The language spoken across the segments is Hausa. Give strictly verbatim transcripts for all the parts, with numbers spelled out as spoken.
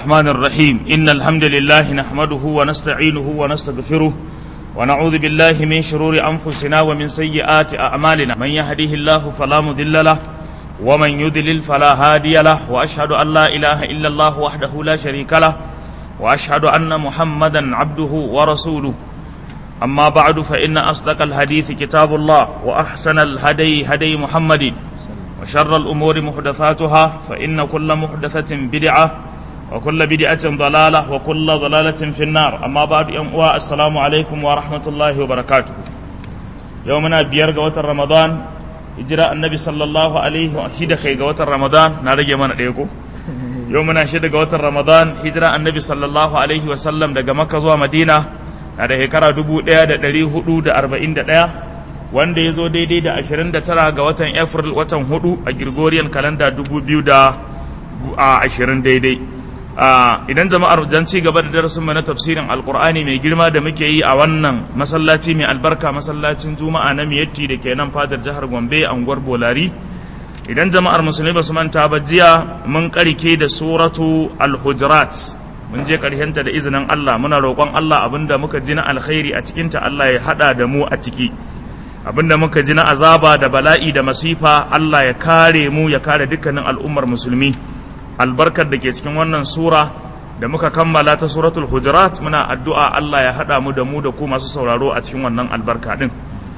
الرحمن الرحيم إن الحمد لله نحمده ونستعينه ونستغفره ونعوذ بالله من شرور أنفسنا ومن سيئات أعمالنا من يهديه الله فلا مضل له ومن يضلل فلا هادي له وأشهد أن لا إله إلا الله وحده لا شريك له وأشهد أن محمدا عبده ورسوله أما بعد فإن أصدق الحديث كتاب الله وأحسن الهدي هدي محمد وشر الأمور محدثاتها فإن كل محدثة بدعة وكل بدعة ضلالة وكل ضلالة في النار أما بعد يوم السلام عليكم ورحمة الله وبركاته يومنا بيرغ وتر رمضان إجراء النبي صلى الله عليه وسلم كي وتر رمضان نارجي من ديكو يومنا شد وتر رمضان إجراء النبي صلى الله عليه وسلم daga Makka zuwa Madina na da shekara dubu ɗaya da ɗari hudu da arba'in da ɗaya wanda ya zo daidai da ashirin da tara ga watan April watan hudu a Gregorian calendar dubu biyu da ashirin daidai. Idan jama'ar jan ci gaba da darasin mu na tafsirin alkur'ani mai girma da muke yi a wannan masallaci mai albarka masallacin juma'a na miyatti da ke nan fadar jihar Gombe a unguwar Bolari, idan jama'ar musulmi ba su manta ba jiya mun karike da suratu al-hujurat mun je karhenta da izinin Allah. Muna roƙon Allah abinda muka ji na alkhairi a cikinta Allah ya hada da mu a ciki, abinda muka ji na azaba da bala'i da masifa Allah ya kare mu ya kare dukkanin al'ummar musulmi. Albarkar da ke cikin wannan sura da muka kammala ta suratul hujurat muna addu'a Allah ya hada mu da mu da ku masu sauraro a cikin wannan albarka din.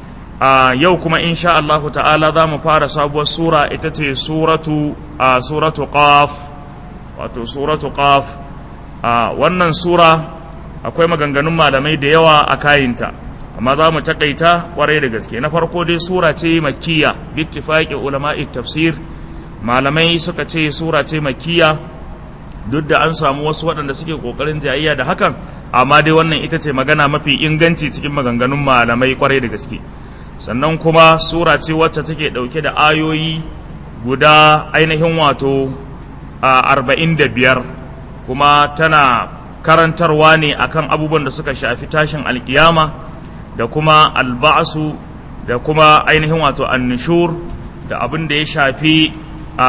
A yau kuma insha Allah ta'ala za mu fara sabuwar sura, ita ce suratu a suratu qaf, wato suratu qaf. a wannan sura akwai maganganun malamai da yawa a kayinta, amma za mu takaita kwarai da gaske. Na farko dai sura ce makkiya bittifaqi ulama'i tafsir, malamai suka ce sura ce makkiya duk da an samu wasu waɗanda suke kokarin jayayya da hakan, amma dai wannan ita ce magana mafi inganci cikin maganganun malamai kwarai da gaske. Sannan kuma sura ce wacce take dauke da ayoyi guda ainihin wato arba'in da biyar, kuma tana karantarwa ne akan abubuwan da suka shafi tashin alkiyama da kuma alba'su da kuma ainihin wato annushur da abin da ya shafi a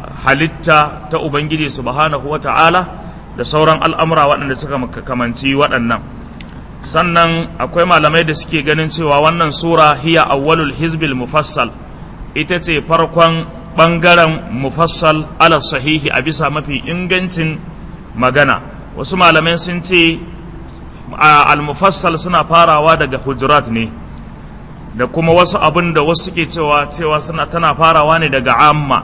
halitta ta Ubangiji subhanahu wata'ala da sauran al'amura waɗanda suka kamanci waɗannan. Sannan akwai malamai da suke ganin cewa wannan sura hiya awwalul hizbil mufassal, ita ce farkon ɓangaren mufassal ala sahihi a bisa mafi ingancin magana. Wasu malamai sun ce al-mufassal suna farawa daga hujurat ne, da kuma wasu abin da wasu suke cewa cewa suna tana farawa ne daga amma,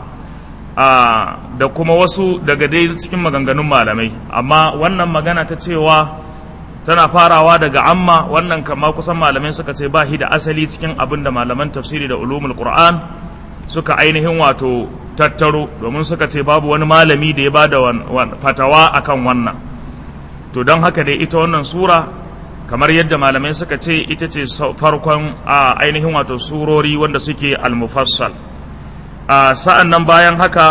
da kuma wasu daga dai cikin maganganun malamai. Amma wannan magana ta cewa tana farawa daga amma, wannan kama kusan malamai suka ce ba shi da asali cikin abin da malaman tafsiri da ulumul qur'an suka ainihin wato tattaro, domin suka ce babu wani malami da ya ba da fatawa akan wannan. To don haka dai ita wannan sura kamar yadda malamai suka ce ita ce farkon a ainihin wato surori wanda suke al-mufassal. Sa'an nan bayan haka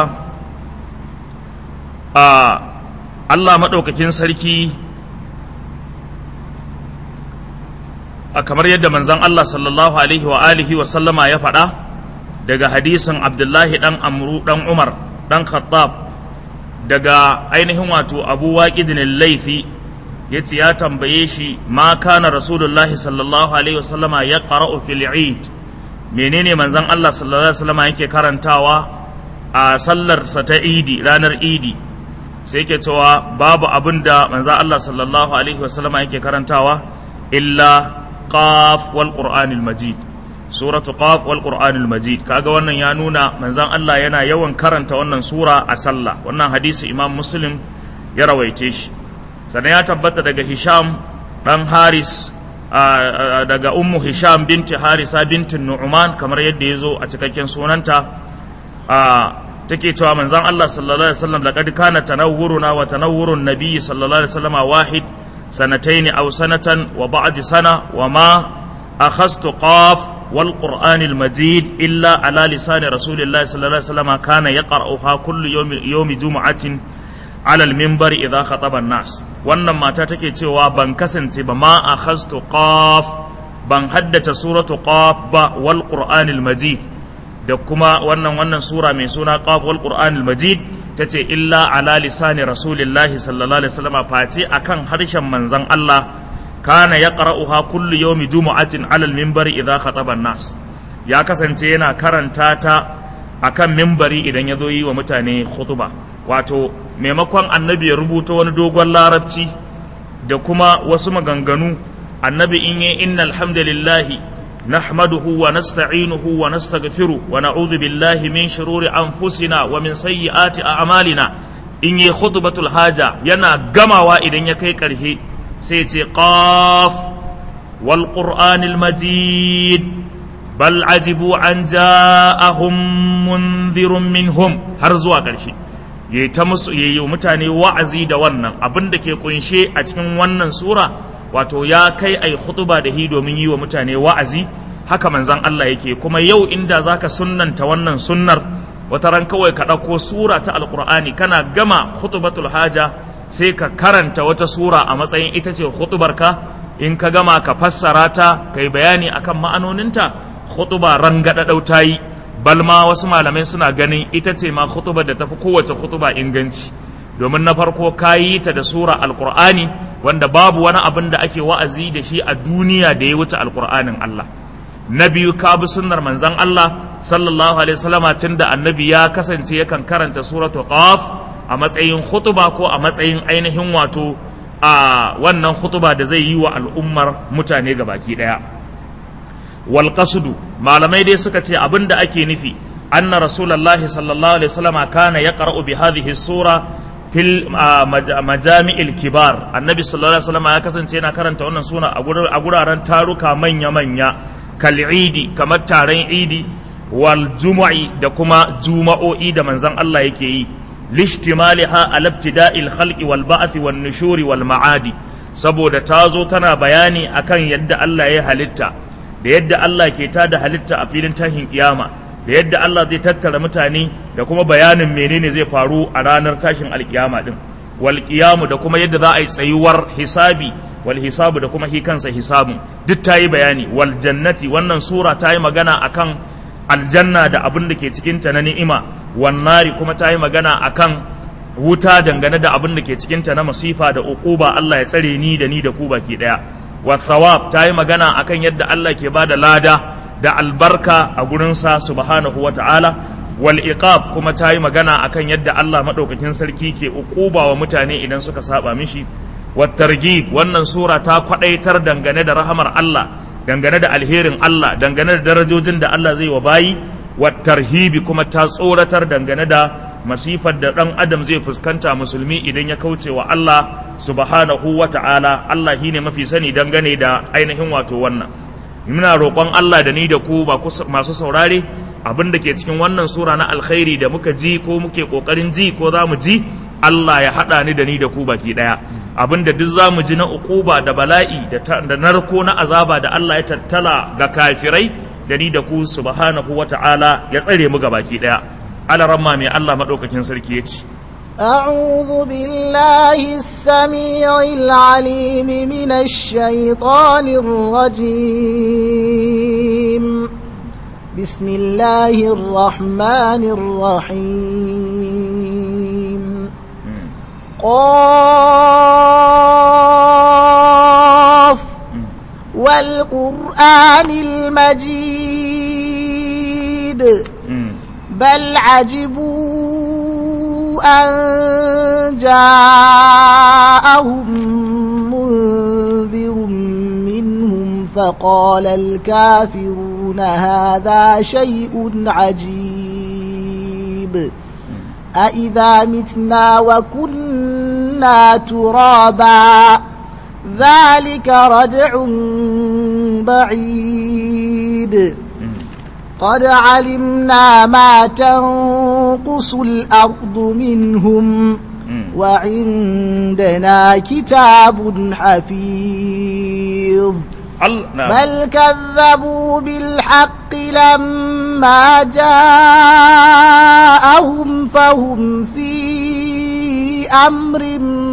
Allah maɗaukakin sarki kamar yadda manzon Allah sallallahu alaihi wa alihi wa sallama ya faɗa daga hadisin Abdullahi dan Amru dan Umar dan Khattab daga ainihin wato Abu Waqid al-Laythi yace ya tambaye shi ma kana Rasulullahi sallallahu alaihi wasallama yaqra'u fil Eid, menene manzon Allah sallallahu alaihi wasallama yake karantawa a sallar sa ta Idi, ranar Idi. Sai yake cewa babu abinda manzon Allah sallallahu alaihi wasallama yake karantawa illa qaf wal Qur'anil Majid, suratu qaf wal Qur'anil Majid. Kaga wannan ya nuna manzon Allah yana yawan karanta wannan sura a sallah. Wannan hadisi Imam Muslim ya rawaice shi. Sannan ya tabbata daga Hisham dan Haris daga ummu Hisham binti Harisa binti Nu'man kamar yadda yazo a cikakken sunanta, take cewa manzon Allah sallallahu alaihi wasallam laqad kana tanawwuruna wa tanawwurun nabiy sallallahu alaihi wasallam wahid sanatayn aw sanatan wa ba'd sana wa ma akhastu qaf والقرآن المجيد إلا على لسان رسول الله صلى الله عليه وسلم كان يقرأها كل يوم يوم جمعة على المنبر إذا خطب الناس. wannan mata take cewa ban kasance ba ma akhaztu qaf, ban haddata suratu qaf ba wal qur'anil majid, da kuma wannan wannan sura mai suna qaf wal qur'anil majid tace illa ala lisani rasulillahi sallallahu alaihi wasallam face akan harshen manzon Allah kana yaqra'uha kullu yawmi jumu'atin ala al-minbari idha khataba an-nas ya kasance yana karanta ta akan minbari idan yazo yi wa mutane khutba wato maimakon annabi ya rubuta wani dogon larabci da kuma wasu maganganu annabi in yi innal hamdalillahi nahmaduhu wa nasta'inuhu wa nastaghfiruh wa na'udhu billahi min shururi anfusina wa min sayyiati a'malina in yi khutbatul haja yana gamawa idan ya kai karshe sai ce qaf wal qur'anil majid bal ajibu an ja'ahum munzirun minhum har zuwa karshe yayi ta musu yayi mutane wa'azi da wannan abin da ke kunshe a cikin wannan sura wato ya kai ai khutba da hi domin yi wa mutane wa'azi haka manzon Allah yake kuma yau inda zaka sunnanta wannan sunnar wata ran kawai ka dauko sura ta alqur'ani kana gama khutbatul haja sai ka karanta wata sura a matsayin ita ce khutbarka in ka gama ka fassara ta kai bayani akan ma'anoninta khutba rangada dautayi balma wasu malamai suna ganin ita ce ma khutubar da tafi kowace khutuba inganci domin na farko kayi ta da sura alqur'ani wanda babu wani abin da ake wa'azi da shi a duniya da ya wuce alqur'anin Allah na biyu ka bi sunnar manzon Allah sallallahu alaihi wasallama tunda annabi ya kasance yakan karanta suratu qaf a matsayin khutuba ko a matsayin ainihin wato a wannan khutuba da zai yi wa al'ummar mutane gabaki daya wal qasdu malamai dai suka ce abinda ake nufi anna rasulullahi sallallahu alaihi wasallama kana yaqra'u bi hadhihi sura fil majami'il kibar annabi sallallahu alaihi wasallama ya kasance yana karanta wannan sura a guraren taruka manya manya kal idi kamar taron idi wal jumu'i da kuma juma'o'i da manzon Allah yake yi lishtimaliha ala ibtida'il khalqi wal ba'th wan nushuri wal ma'adi saboda tazo tana bayani akan yadda Allah ya halitta da yadda Allah ke tada halitta a filin tashin kiyama da yadda Allah zai tattara mutane da kuma bayanin menene zai faru a ranar tashin alkiyama din wal qiyamu da kuma yadda za a yi tsayuwar hisabi wal hisabu da kuma hi kansa hisabun duk tayi bayani wal jannati wannan sura tayi magana akan aljanna da abin da ke cikin ta na ni'ima wan nari kuma tayi magana akan wuta dangane da abin da ke cikin ta na masifa da uquba Allah ya tsare ni da ni da ku baki daya wa thawab ta yi magana akan yadda Allah ke bada lada da albarka a gurinsa subhanahu wa ta'ala wal iqab kuma ta yi magana akan yadda Allah madaukakin sarki ke uquba wa mutane idan suka saba mishi wat targhib wannan sura ta kwadaitar dangane da rahamar Allah dangane da alherin Allah dangane da darajojin da Allah zai wa bayi wat tarhibi kuma ta tsoratar dangane da masifar da ɗan adam zai fuskanta musulmi idan ya kauce wa Allah subhanahu wa ta'ala Allah shine mafi sani dangane da ainihin wato wannan muna roƙon Allah da ni da ku ba masu saurare abin da ke cikin wannan sura na alkhairi da muka ji ko muke ƙoƙarin ji ko za mu ji Allah ya haɗa ni da ni da ku baki ɗaya abin da duk za mu ji na uquba da bala'i da narko na azaba da Allah ya tattala ga kafirai da ni da ku subhanahu wa ta'ala ya tsare mu ga baki ɗaya على رمى الله مدوكاكين سركي يتي أعوذ بالله السميع العليم من الشيطان الرجيم بسم الله الرحمن الرحيم قاف والقرآن المجيد بل عجبوا أن جاءهم منذر منهم فقال الكافرون هذا شيء عجيب أإذا متنا وكنا ترابا ذلك رجع بعيد قد علمنا ما تنقص الأرض منهم وعندنا كتاب حفيظ بل كذبوا بالحق لما جاءهم فهم في أمر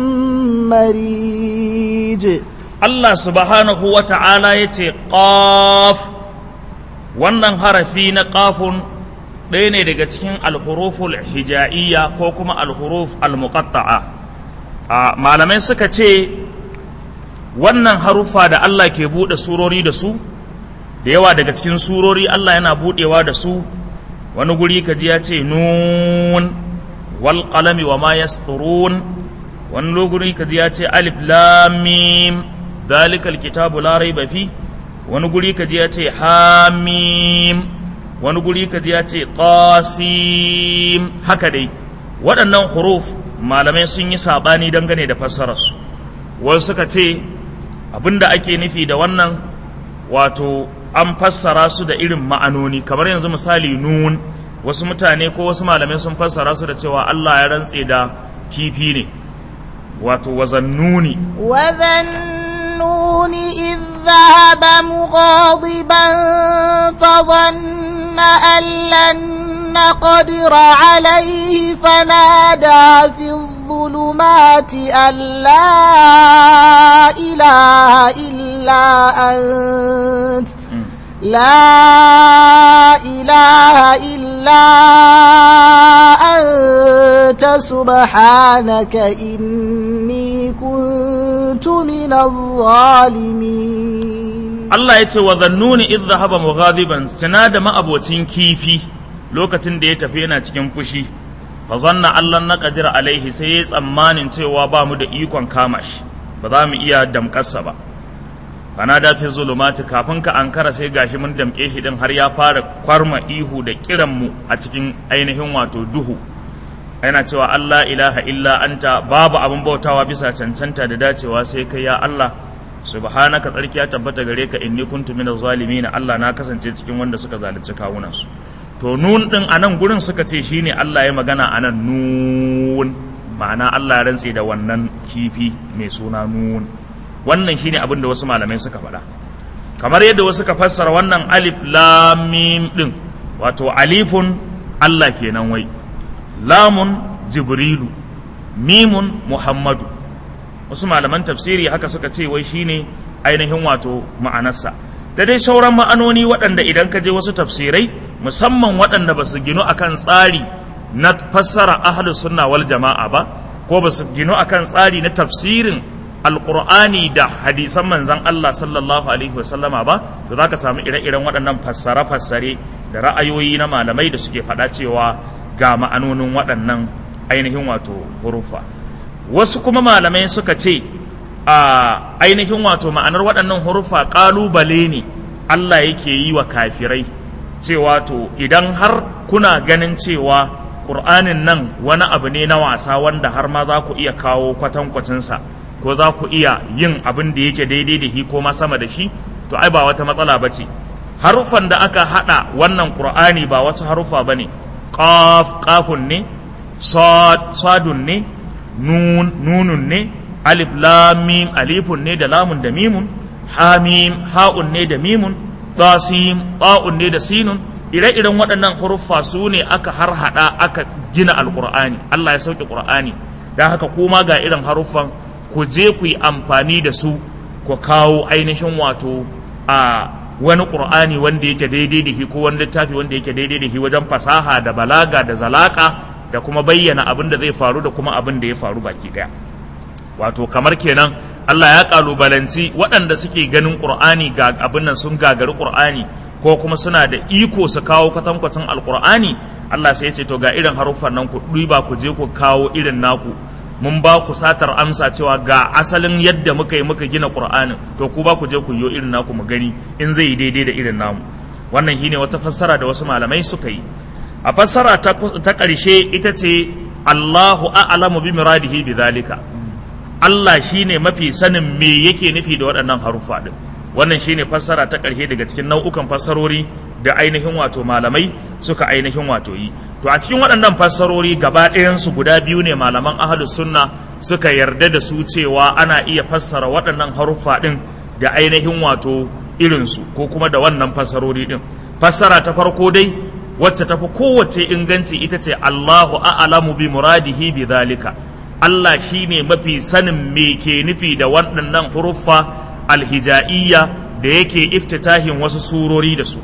مريج الله سبحانه وتعالى يتي قاف wannan harafi na qafun ɗaya ne daga cikin alhuruful hija'iyya ko kuma alhuruf almuqatta'a. Malamai suka ce wannan harufa da Allah ke buɗe surori da su, da yawa daga cikin surori Allah yana buɗewa da su. Wani guri kaji ya ce nun wal qalami wa ma yasturun, wani guri kaji ya ce alif lam mim dhalikal kitabu la raiba fi, wani guri kaji ya ce hamim, wani guri kaji ya ce qasim. Haka dai waɗannan huruf malamai sun yi sabani dangane da fassararsu. Wasu suka ce abinda ake nufi da wannan wato an fassara su da irin ma'anoni, kamar yanzu misali nun, wasu mutane ko wasu malamai sun fassara su da cewa Allah ya rantse da kifi ne, wato wazannuni wazannuni idh dhahaba mughadiban fadhanna an lan naqdira alayhi fanada fi dhulumati an la ilaha illa ant لا إله إلا أنت سبحانك إني كنت من الظالمين. الله يتي وظنوني إذ ذهب مغاضبا تنادى ما أبوتين كيفي لوكتين da ya tafi yana cikin fushi, fa zanna Allah na qadira alaihi, sai ya tsammanin cewa ba mu da ikon kama shi, ba za mu iya damƙarsa ba. Kana da fi zulumati, kafin ka ankara sai gashi mun damke shi din har ya fara kwarma ihu da kiran mu a cikin ainihin wato duhu, yana cewa Allah ilaha illa anta, babu abin bautawa bisa cancanta da dacewa sai kai ya Allah, subhanaka, tsarki ya tabbata gare ka, inni kuntu minaz zalimin, Allah na kasance cikin wanda suka zalunci kawunan su. To nun din anan gurin suka ce shine Allah ya magana anan nun, ma'ana Allah ya rantse da wannan kifi mai suna nun. Wannan shine abin da wasu malamai suka faɗa, kamar yadda wasu ka fassara wannan alif lam mim din, wato alifun Allah kenan wai, lamun jibrilu, mimun muhammadu. Wasu malaman tafsiri haka suka ce wai shine ainihin wato ma'anarsa, da dai sauran ma'anoni waɗanda idan ka je wasu tafsirai, musamman waɗanda ba su ginu akan tsari na fassara ahlus sunna wal jama'a ba, ko ba su ginu akan tsari na tafsirin alƙur'ani da hadisan manzan Allah sallallahu alaihi wasallama ba, to za ka samu ire-iren waɗannan fassare-fassare da ra'ayoyi na malamai da suke faɗa cewa ga ma'anonin waɗannan ainihin wato hurufa. Wasu kuma malamai suka ce a ainihin wato ma'anar waɗannan hurufa ƙalubale ne Allah yake yi wa kafirai, cewa to idan har kuna ganin cewa ƙur'anin nan wani abu ne na wasa wanda har ma za ku iya kawo kwatankwacinsa, ko za ku iya yin abin da yake daidai da shi ko ma sama da shi, to ai ba wata matsala ba ce. Haruffan da aka haɗa wannan ƙur'ani ba wasu haruffa ba ne, ƙaf ƙafun ne, sadun ne, nun nunun ne, alif lam mim alifun ne da lamun da mimun, hamim ha'un ne da mimun, tasim ta'un ne da sinun. Ire-iren waɗannan haruffa su ne aka harhaɗa aka gina alƙur'ani, Allah ya sauke ƙur'ani. Don haka kuma ga irin haruffan ku je ku yi amfani da su, ku kawo ainihin wato a wani ƙur'ani wanda yake daidai da shi, ko wani littafi wanda yake daidai da shi wajen fasaha da balaga da zalaka da kuma bayyana abin da zai faru da kuma abin da ya faru baki ɗaya. Wato kamar kenan Allah ya kalubalanci waɗanda suke ganin ƙur'ani ga abin nan sun gagari ƙur'ani, ko kuma suna da iko su kawo kwatankwacin alƙur'ani. Allah sai ya ce to ga irin haruffan nan ku ɗiba ku je ku kawo irin naku, mun ba ku satar amsa cewa ga asalin yadda muka yi muka gina Qur'anin, to ku ba ku je ku yi irin naku mu gani in zai yi daidai da irin namu. Wannan shine wata fassara da wasu malamai suka yi. A fassara ta, ta ƙarshe ita ce Allahu a'lamu bi muradihi bi zalika, Allah shine mafi sanin me yake nufi da waɗannan haruffa din. Wannan shine fassara ta ƙarshe daga cikin nau'ukan fassarori da ainihin wato malamai suka ainihin wato yi. To a cikin waɗannan fassarori gaba ɗayansu guda biyu ne malaman ahlus sunna suka yarda da su cewa ana iya fassara waɗannan haruffa ɗin da ainihin wato irinsu, ko kuma da wannan fassarori ɗin. Fassara ta farko dai wacce tafi kowace inganci ita ce Allahu a'lamu bi muradihi bi zalika, Allah shine mafi sanin me ke nufi da waɗannan huruffa alhija'iyya da yake iftitahin wasu surori da su.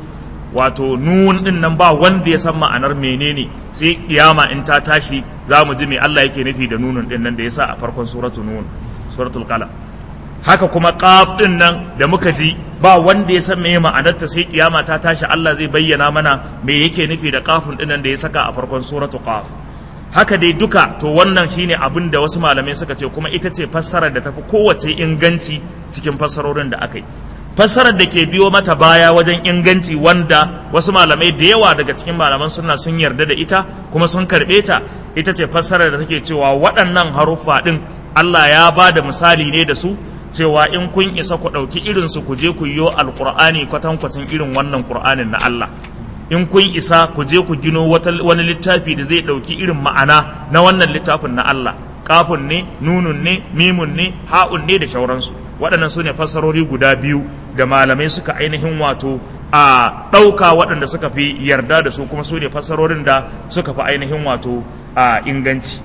wato nun din nan ba wanda ya san ma'anar menene sai kiyama in ta tashi za mu ji me Allah yake nufi da nunun din nan da yasa a farkon suratul nun suratul qalam. Haka kuma qaf din nan da muka ji ba wanda ya san meye ma'anarta sai kiyama ta tashi Allah zai bayyana mana me yake nufi da qafun din nan da ya saka a farkon suratul qaf. Haka dai duka to wannan shine abin da wasu malamai suka ce kuma ita ce fassarar da tafi kowace inganci cikin fassarorin da aka yi. Fassarar da ke biyo mata baya wajen inganci wanda wasu malamai da yawa daga cikin malaman sunna sun yarda da ita kuma sun karbe ta, ita ce fassarar da take cewa waɗannan haruffa din Allah ya ba da misali ne da su cewa in kun isa ku ɗauki irin su ku je ku yi alƙur'ani kwatankwacin irin wannan ƙur'anin na Allah. In kun isa ku je ku gino wani littafi da zai ɗauki irin ma'ana na wannan littafin na Allah. Kafun ne, nunun ne, mimun ne, ha'un ne da shauransu. Waɗannan su ne fassarori guda biyu da malamai suka ainihin wato a ɗauka waɗanda suka fi yarda da su kuma su ne fassarorin da suka fi ainihin wato a inganci.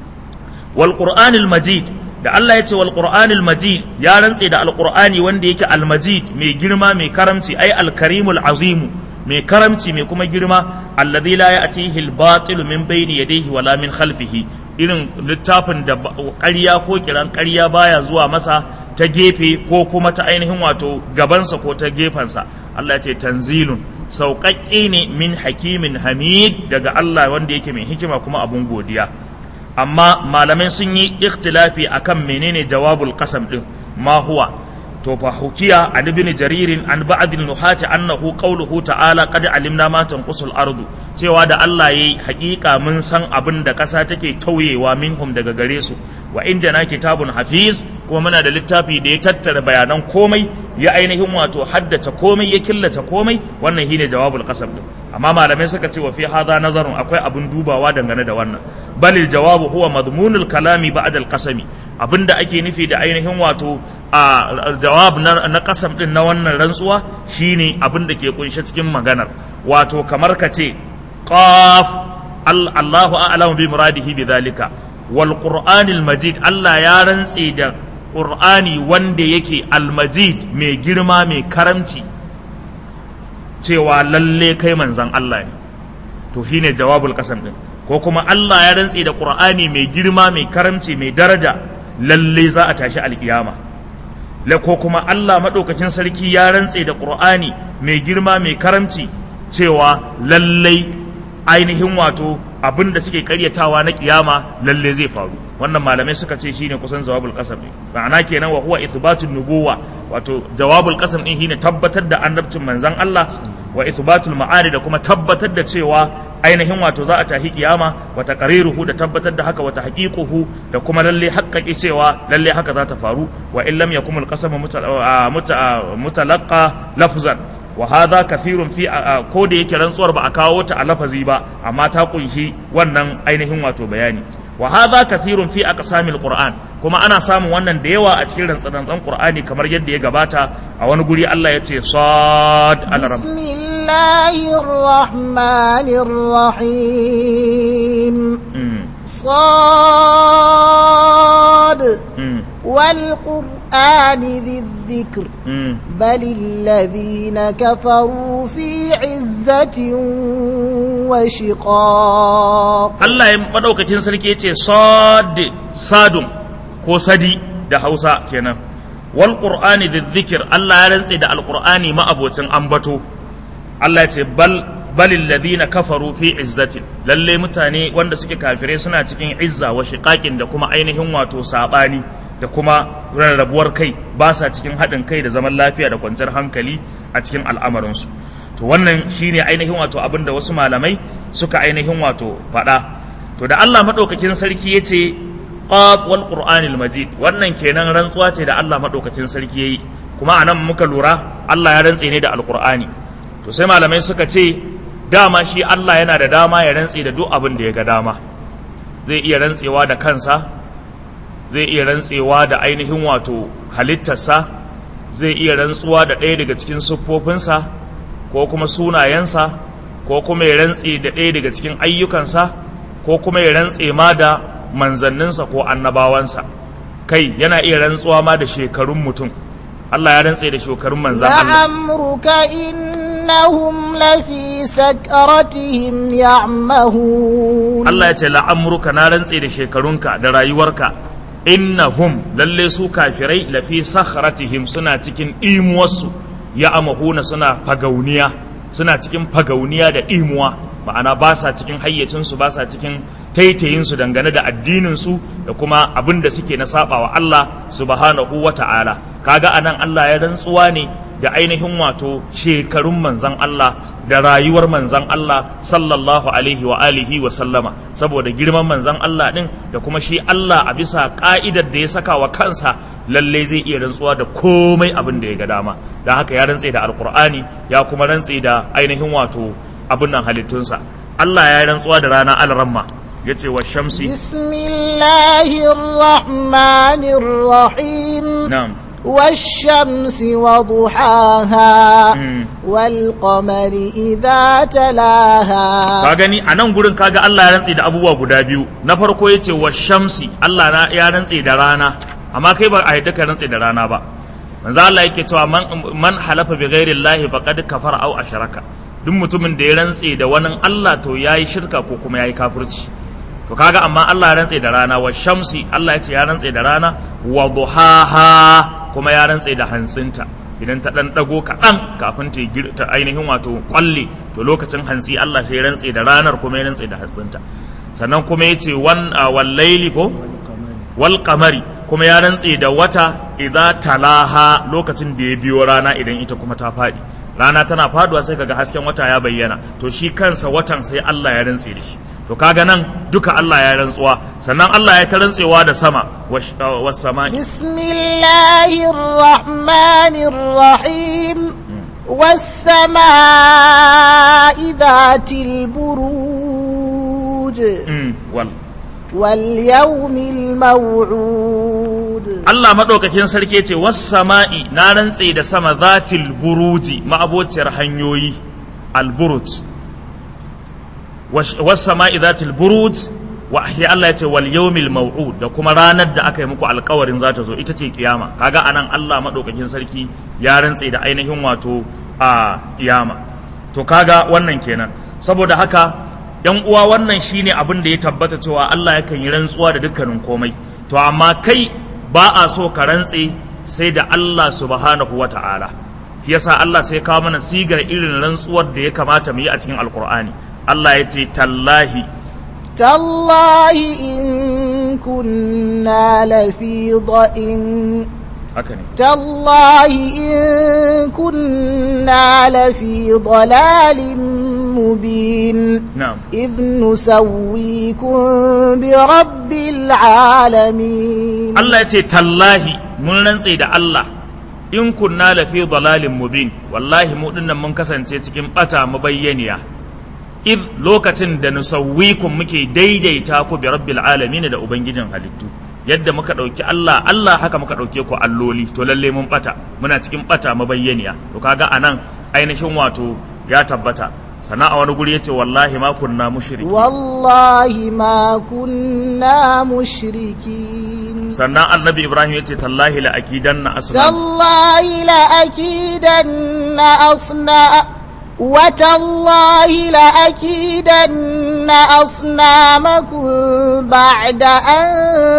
Wal Qur'anil Majid da Allah ya ce wal Qur'anil Majid ya rantse da Al-Qur'ani wanda yake Al-Majid mai girma mai karamci ai Al-Karimul Azimu mai karamci mai kuma girma alladhi la ya'tihi al-batil min bayni yadayhi wala min khalfihi irin littafin da ƙarya ko kiran ƙarya baya zuwa masa ta gefe ko kuma ta ainihin wato gabansa ko ta gefensa. Allah ya ce tanzilun sauƙaƙƙe ne min hakimin hamid daga Allah wanda yake mai hikima kuma abun godiya. Amma malamai sun yi ikhtilafi akan menene jawabul qasam din ma huwa to fa hukiya an ibn jaririn an ba'd al-nuhati annahu qawluhu ta'ala qad alimna ma tanqusul ardu cewa da Allah yayi hakika mun san abin da kasa take tauyewa minhum daga gare su wa indana kitabun hafiz kuma muna da littafi da ya tattara bayanan komai ya ainihin wato haddace komai ya killace komai wannan shine jawabul qasam din. Amma malamai suka ce wa fi hadha nazarun akwai abin dubawa dangane da wannan balil jawabu huwa madmunul kalami ba'da al-qasami abinda ake nufi da ainihin wato a jawab na, na kasam din na wannan rantsuwa shine abinda ke kunshe cikin maganar wato kamar ka ce qaf Allahu a'lamu bi muradihi bidhalika wal qur'anil majid Allah ya rantse da qur'ani wanda yake al majid mai girma mai karamci cewa lalle kai manzon Allah ne to shine jawabul qasam din ko kuma Allah ya rantse da qur'ani mai girma mai karamci mai daraja lalle za a tashi alkiyama la ko kuma Allah madaukakin sarki ya rantse da qur'ani mai girma mai karamci cewa lalle ainihin wato abin da suke karyatawa na kiyama lalle zai faru. Wannan malamai suka ce shine kusan jawabul qasam din ma'ana kenan wa huwa ithbatun nubuwa wato jawabul qasam din shine tabbatar da annabcin manzon Allah wa ithbatul ma'ani da kuma tabbatar da cewa ainihin wato za a tahi kiyama wa taqriruhu da tabbatar da haka wa tahqiquhu da kuma lalle haƙƙaƙi cewa lalle haka za ta faru wa in lam yakumul qasamu mutalaqqa lafzan wa hadha kathirun fi ko da yake rantsuwar ba a kawo ta a lafazi ba amma ta kunshi wannan ainihin wato bayani wa hadha kathirun fi aqsamil qur'an kuma ana samun wannan da yawa a cikin rantsan qur'ani kamar yadda ya gabata a wani guri Allah ya ce sad al-rabb bismillahir rahmanir rahim sad wal qur'ani dhikr bal alladhina kafaru fi 'izzatin wa shiqaq. Allah ya madaukakin sarki yace sad sadum ko sadi da Hausa kenan wal qur'ani dhikr Allah ya rantse da alqur'ani ma abocin ambato. Allah ya ce bal balil ladina kafaru fi izzatin lalle mutane wanda suke kafire suna cikin izza wa shiqaqin da kuma ainihin wato sabani da kuma rarrabuwar kai ba sa cikin haɗin kai da zaman lafiya da kwanciyar hankali a cikin al'amarinsu. To wannan shine ainihin wato abinda wasu malamai suka ainihin wato faɗa. To da Allah madaukakin sarki yace qaf wal qur'anil majid wannan kenan rantsuwa ce da Allah madaukakin sarki yayi kuma anan muka lura Allah ya rantse ne da alqur'ani. To sai malamai suka ce dama shi Allah yana da dama ya rantse da duk abin da ya ga dama. Zai iya rantsewa da kansa, zai iya rantsewa da ainihin wato halittarsa, zai iya rantsuwa da ɗaya daga cikin siffofinsa ko kuma sunayensa ko kuma ya rantse da ɗaya daga cikin ayyukansa ko kuma ya rantse ma da manzanninsa ko annabawansa. Kai yana iya rantsuwa ma da shekarun mutum. Allah ya rantse da shekarun manzan Allah. la'amruka إنهم لفي سكرتهم يعمهون Allah ya ce la'amruka na rantse da shekarunka da rayuwarka innahum lalle su kafirai lafi sakhratihim suna cikin imuwarsu ya amahuna suna fagauniya suna cikin fagauniya da imuwa ma'ana ba sa cikin hayyacinsu ba sa cikin taitayinsu dangane da addininsu da kuma abin da suke na sabawa Allah subhanahu wa ta'ala kaga anan Allah ya rantsuwa ne da ainihin wato shekarun manzan Allah da rayuwar manzan Allah sallallahu alaihi wa alihi wa sallama saboda girman manzan Allah din da kuma shi Allah a bisa ka'idar da ya saka wa kansa lalle zai iya rantsuwa da komai abin da ya ga dama da haka ya rantse da alkur'ani ya kuma rantse da ainihin wato abin nan halittunsa Allah ya rantsuwa da rana al-ramma yace wa shamsi bismillahir rahmanir rahim na'am والشمس وضحاها والقمر إذا تلاها kagani anan gurin kaga Allah ya rantsi da abubuwa guda biyu na farko yace washamsi Allah na ya rantsi da rana amma kai ba a yadda ka rantsi da rana ba manzo Allah yake cewa man man halafa bi ghairi Allah faqad kafara aw ashraka duk mutumin da ya rantsi da wani Allah to yayi shirka ko kuma yayi kafirci to kaga amma Allah ya rantse da rana wa shamsi Allah ya ce ya rantse da rana wa duhaha kuma ya rantse da hantsinta idan ta dan dago kaɗan kafin ta ta ainihin wato kwalle to lokacin hantsi Allah sai ya rantse da ranar kuma ya rantse da hantsinta sannan kuma yace wan wal layli ko wal qamari kuma ya rantse da wata idza talaha lokacin da ya biyo rana idan ita kuma ta fadi rana tana faduwa sai kaga hasken wata ya bayyana to shi kansa watan sai Allah ya rantse da shi to kaga nan duka Allah ya rantsuwa sannan Allah ya ta rantsewa da sama was sama'i bismillahir rahmanir rahim was sama'i dhatil buruj wal wal yawmil maw'ud Allah madaukakin sarki yace was sama'i na rantse da sama dhatil buruji ma'abociyar hanyoyi al buruj wasama'i zatil buruj wa ahya Allah yace wal yawmil maw'ud da kuma ranar da aka yi muku alƙawarin za ta zo ita ce kiyama kaga anan Allah madaukakin sarki ya rantse da ainihin wato a kiyama to kaga wannan kenan saboda haka yan uwa wannan shine abin da ya tabbata cewa Allah yakan yi rantsuwa da dukkanin komai to amma kai ba a so ka rantse sai da Allah subhanahu wata'ala shi yasa Allah sai kawo mana sigar irin rantsuwar da ya kamata mu yi a cikin alkur'ani Allah ya ce tallahi tallahi in kunna lafi dha'in haka ne tallahi in kunna lafi dhalalin mubin na'am idh nusawwikum bi rabbil alamin Allah ya ce tallahi mun rantse da Allah in kunna lafi dhalalin mubin wallahi mu dinnan mun kasance cikin bata mabayyaniya iz lokacin da nusawwikum muke daidaita ku bi rabbil alamin da ubangijin halittu yadda muka dauki Allah Allah haka muka dauke ku alloli to lalle mun bata muna cikin bata mabayyaniya to kaga anan ainihin wato ya tabbata sana a wani guri yace wallahi ma kunna mushriki wallahi ma kunna mushrikin sannan annabi Ibrahim yace tallahi la akidanna asnam tallahi la akidanna asna وتالله لأكيدن أصنامكم بعد أن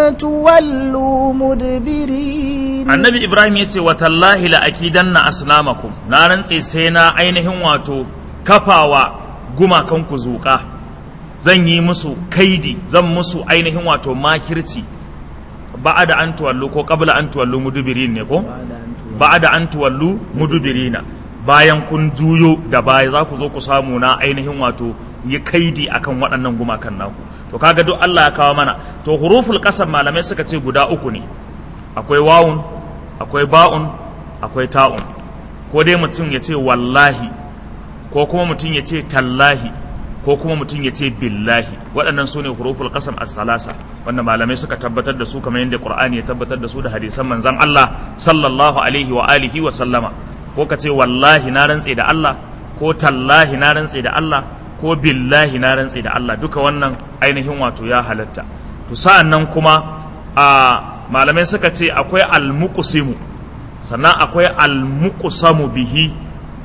تولوا مدبرين النبي إبراهيم يتي وتالله لأكيدن أصنامكم نارن سينا أينهم واتو كفاوا غما كنكو زوكا zan yi musu kaidi zan musu ainihin wato makirci ba'ada an tuwallu ko qabla an tuwallu mudbirin ne ko ba'ada an tuwallu mudbirina bayan kun juyo da baya za ku zo ku samu na ainihin wato yi kaidi akan waɗannan gumakan naku to kaga duk Allah ya kawo mana to huruful qasam malamai suka ce guda uku ne akwai wawun akwai ba'un akwai ta'un ko dai mutum ya ce wallahi ko kuma mutum ya ce tallahi ko kuma mutum ya ce billahi waɗannan su ne huruful qasam as-salasa wanda malamai suka tabbatar da su kamar yadda Qur'ani ya tabbatar da su da hadisan manzon Allah sallallahu alaihi wa alihi wa sallama ko ka ce wallahi na rantse da Allah ko tallahi na rantse da Allah ko billahi na rantse da Allah duka wannan ainihin wato ya halatta to sa'an nan kuma a malamai suka ce akwai almuqsimu sannan akwai almuqsamu bihi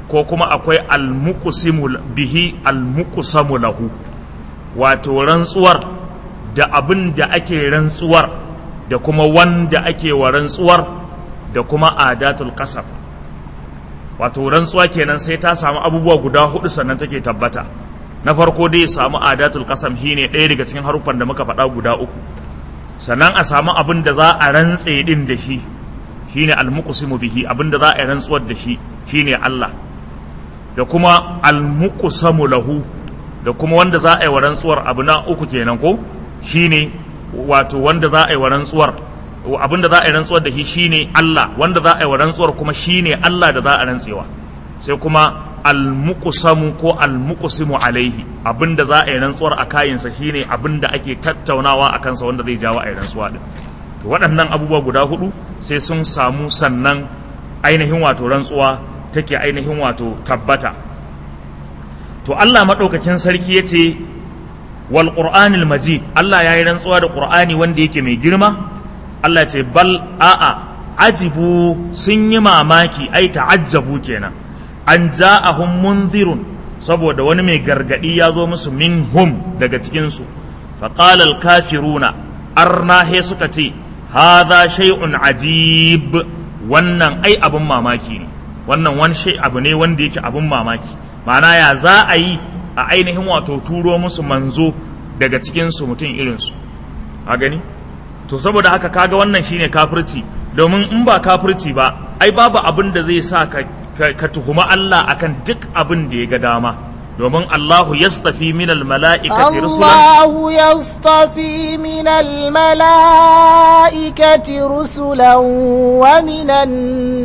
ko kuma akwai al-muqsimu bihi al-muqsamu lahu, wato rantsuwar da abin da ake rantsuwar da kuma wanda ake wa rantsuwar da kuma adatul qasam. Wato rantsuwa kenan sai ta samu abubuwa guda hudu sannan take tabbata. Na farko dai samu adatul qasam shine ɗaya daga cikin haruffan da muka faɗa guda uku, sannan a samu abin da za a rantse din da shi shine al-muqsimu bihi, abin da za a rantsuwar da shi shine Allah, da kuma al-muqsamu lahu, da kuma wanda za a yi wa rantsuwar abu na uku kenan ko shine wato wanda za a yi wa rantsuwar abinda za a yi rantsuwar da shi shine Allah, wanda za a yi wa rantsuwar kuma shine Allah da za a rantsewa. Sai kuma al-muqsamu ko al-muqsimu alaihi, abinda za a yi rantsuwar a kayinsa shine abinda ake tattaunawa a kansa wanda zai jawo a yi rantsuwa din. To waɗannan abubuwa guda hudu sai sun samu sannan ainihin wato rantsuwa take ainihin wato tabbata. To Allah madaukakin sarki yace wal qur'anil majid, Allah yayi rantsuwa da qur'ani wanda yake mai girma. Allah ce bal a'a ajibu, sun yi mamaki, ai ta'ajjabu kenan, an ja'ahum munzirun, saboda wani mai gargadi ya zo musu minhum daga cikin su. Fa qala al kafiruna, arna he suka ce hadha shay'un ajib, wannan ai abun mamaki ne, wannan wani shay abu ne wanda yake abun mamaki. Ma'ana ya za a yi a ainihin wato turo musu manzo daga cikinsu mutum irinsu, a gani? To saboda haka kaga wannan shine kafirci, domin in ba kafirci ba ai babu abin da zai sa ka, ka, ka tuhuma Allah akan duk abin da ya ga dama, domin Allahu yastafi minal mala'ikati rusulan Allahu yastafi minal mala'ikati rusulan wa minan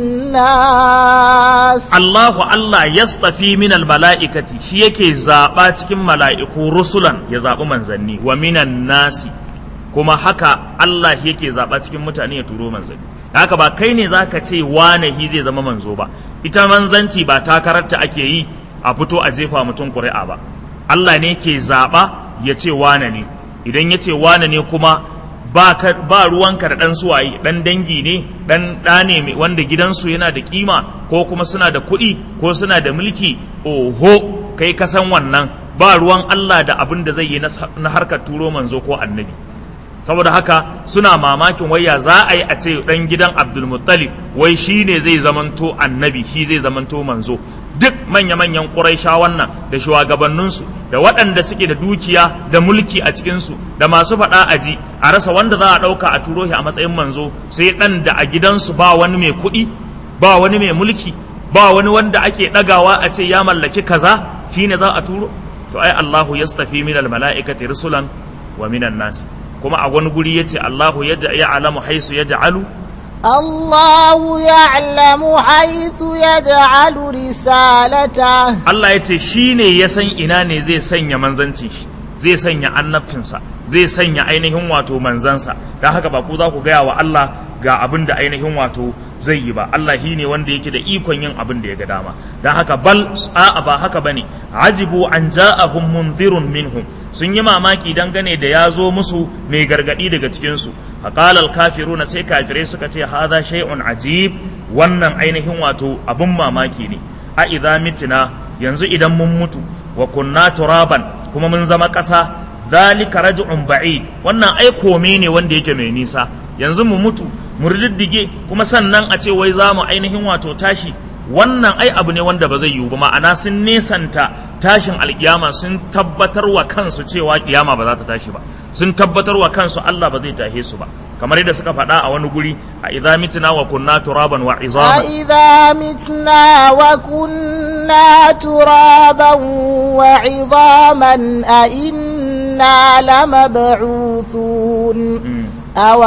nas. Allahu Allah yastafi minal mala'ikati, shi yake zaba cikin mala'iku rusulan, ya zabi manzanni, wa minan nasi, kuma haka Allah yake zaba cikin mutane ya turo manzanni. Haka ba kai ne zaka ce wane hi zai zama manzo ba, ita manzanci ba takararta ake yi a fito a jefa mutum ƙuri'a ba. Allah ne ke zaɓa ya ce wane ne, idan ya ce wane ne kuma ba, ba ruwanka da ɗan suwaye, ɗan dangi ne, ɗan ɗa ne wanda gidansu yana da kima ko kuma suna da kuɗi ko suna da mulki, oho kai ka san wannan, ba ruwan Allah da abin da zai yi na harkar turo manzo ko annabi. Saboda haka suna mamakin waya za a yi a ce ɗan gidan Abdulmuttalib wai shi ne zai zamanto annabi, shi zai zamanto manzo. Duk manya-manyan Quraisha wannan da shugabanninsu da waɗanda suke da dukiya da mulki a cikinsu da masu faɗa aji, a rasa wanda za a ɗauka a turo shi a matsayin manzo sai ɗan da a gidansu ba wani mai kuɗi, ba wani mai mulki, ba wani wanda ake ɗagawa a ce ya mallaki kaza shi ne za a turo. To ai Allahu yastafi minal mala'ikati rusulan wa minan nas. Kuma a wani guri yace Allahu ya'lamu haisu yaj'alu Allahu ya'lamu haythu yaj'alu risalata. Allah yace shine ya san ina ne zai sanya manzancin shi, zai sanya annabcinsa, zai sanya ainihin wato manzansa. Dan haka ba ku za ku gaya wa Allah ga abin da ainihin wato zai yi ba. Allah shi ne wanda yake da ikon yin abin da ya ga dama. Dan haka bal a'a ba haka bane, ajibu an ja'ahum munzirun minhum, sun yi mamaki dangane da ya zo musu mai gargadi daga cikinsu. Faqala al-kafiruna, sai kafirai suka ce hadha shay'un ajib, wannan ainihin wato abun mamaki ne. A idza mitna, yanzu idan mun mutu, wa kunna turaban, kuma mun zama ƙasa, dhalika raj'un ba'id, wannan ai kome ne wanda yake mai nisa. Yanzu mu mutu mu riddige kuma sannan a ce wai za mu ainihin wato tashi, wannan ai abu ne wanda ba zai yiwu ba. Ma'ana sun nesanta tashin alkiyama, sun tabbatar wa kansu cewa kiyama ba za ta tashi ba, sun tabbatar wa kansu Allah ba zai tahe su ba, kamar yadda suka faɗa a wani guri a idza mitna wa kunna turaban wa izaman. A idza mitna wa kunna turaban wa izaman a inna lamab'uthun aw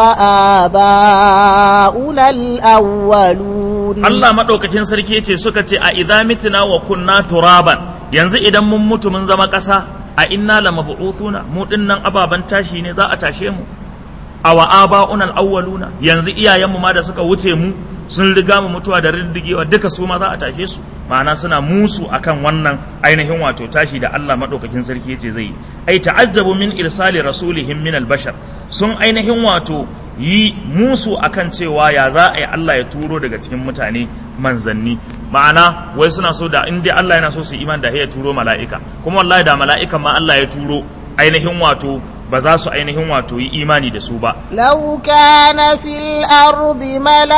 aba'una al-awwalun. Allah madaukakin sarki yace suka ce a idza mitna wa kunna turaban, yanzu idan mun mutu mun zama ƙasa, a inna lamab'uthuna, mu dinnan ababan tashi ne, za a tashe mu. Awa aba'una al-awwaluna, yanzu iyayenmu ma da suka wuce mu sun riga mu mutuwa da riddigewa duka su ma za a tashe su. ma'ana suna musu akan wannan ainihin wato tashi da Allah madaukakin sarki yace zai yi ai ta'azzabu min irsali rasulihim min al-bashar sun ainihin wato yi musu akan cewa ya za a yi Allah ya turo daga cikin mutane manzanni, ma'ana wai suna so da in dai Allah yana so su iman da ya turo mala'ika, kuma wallahi da mala'ika ma Allah ya turo ainihin wato ba za su ainihin wato yi imani da su ba. Law kana fil ardi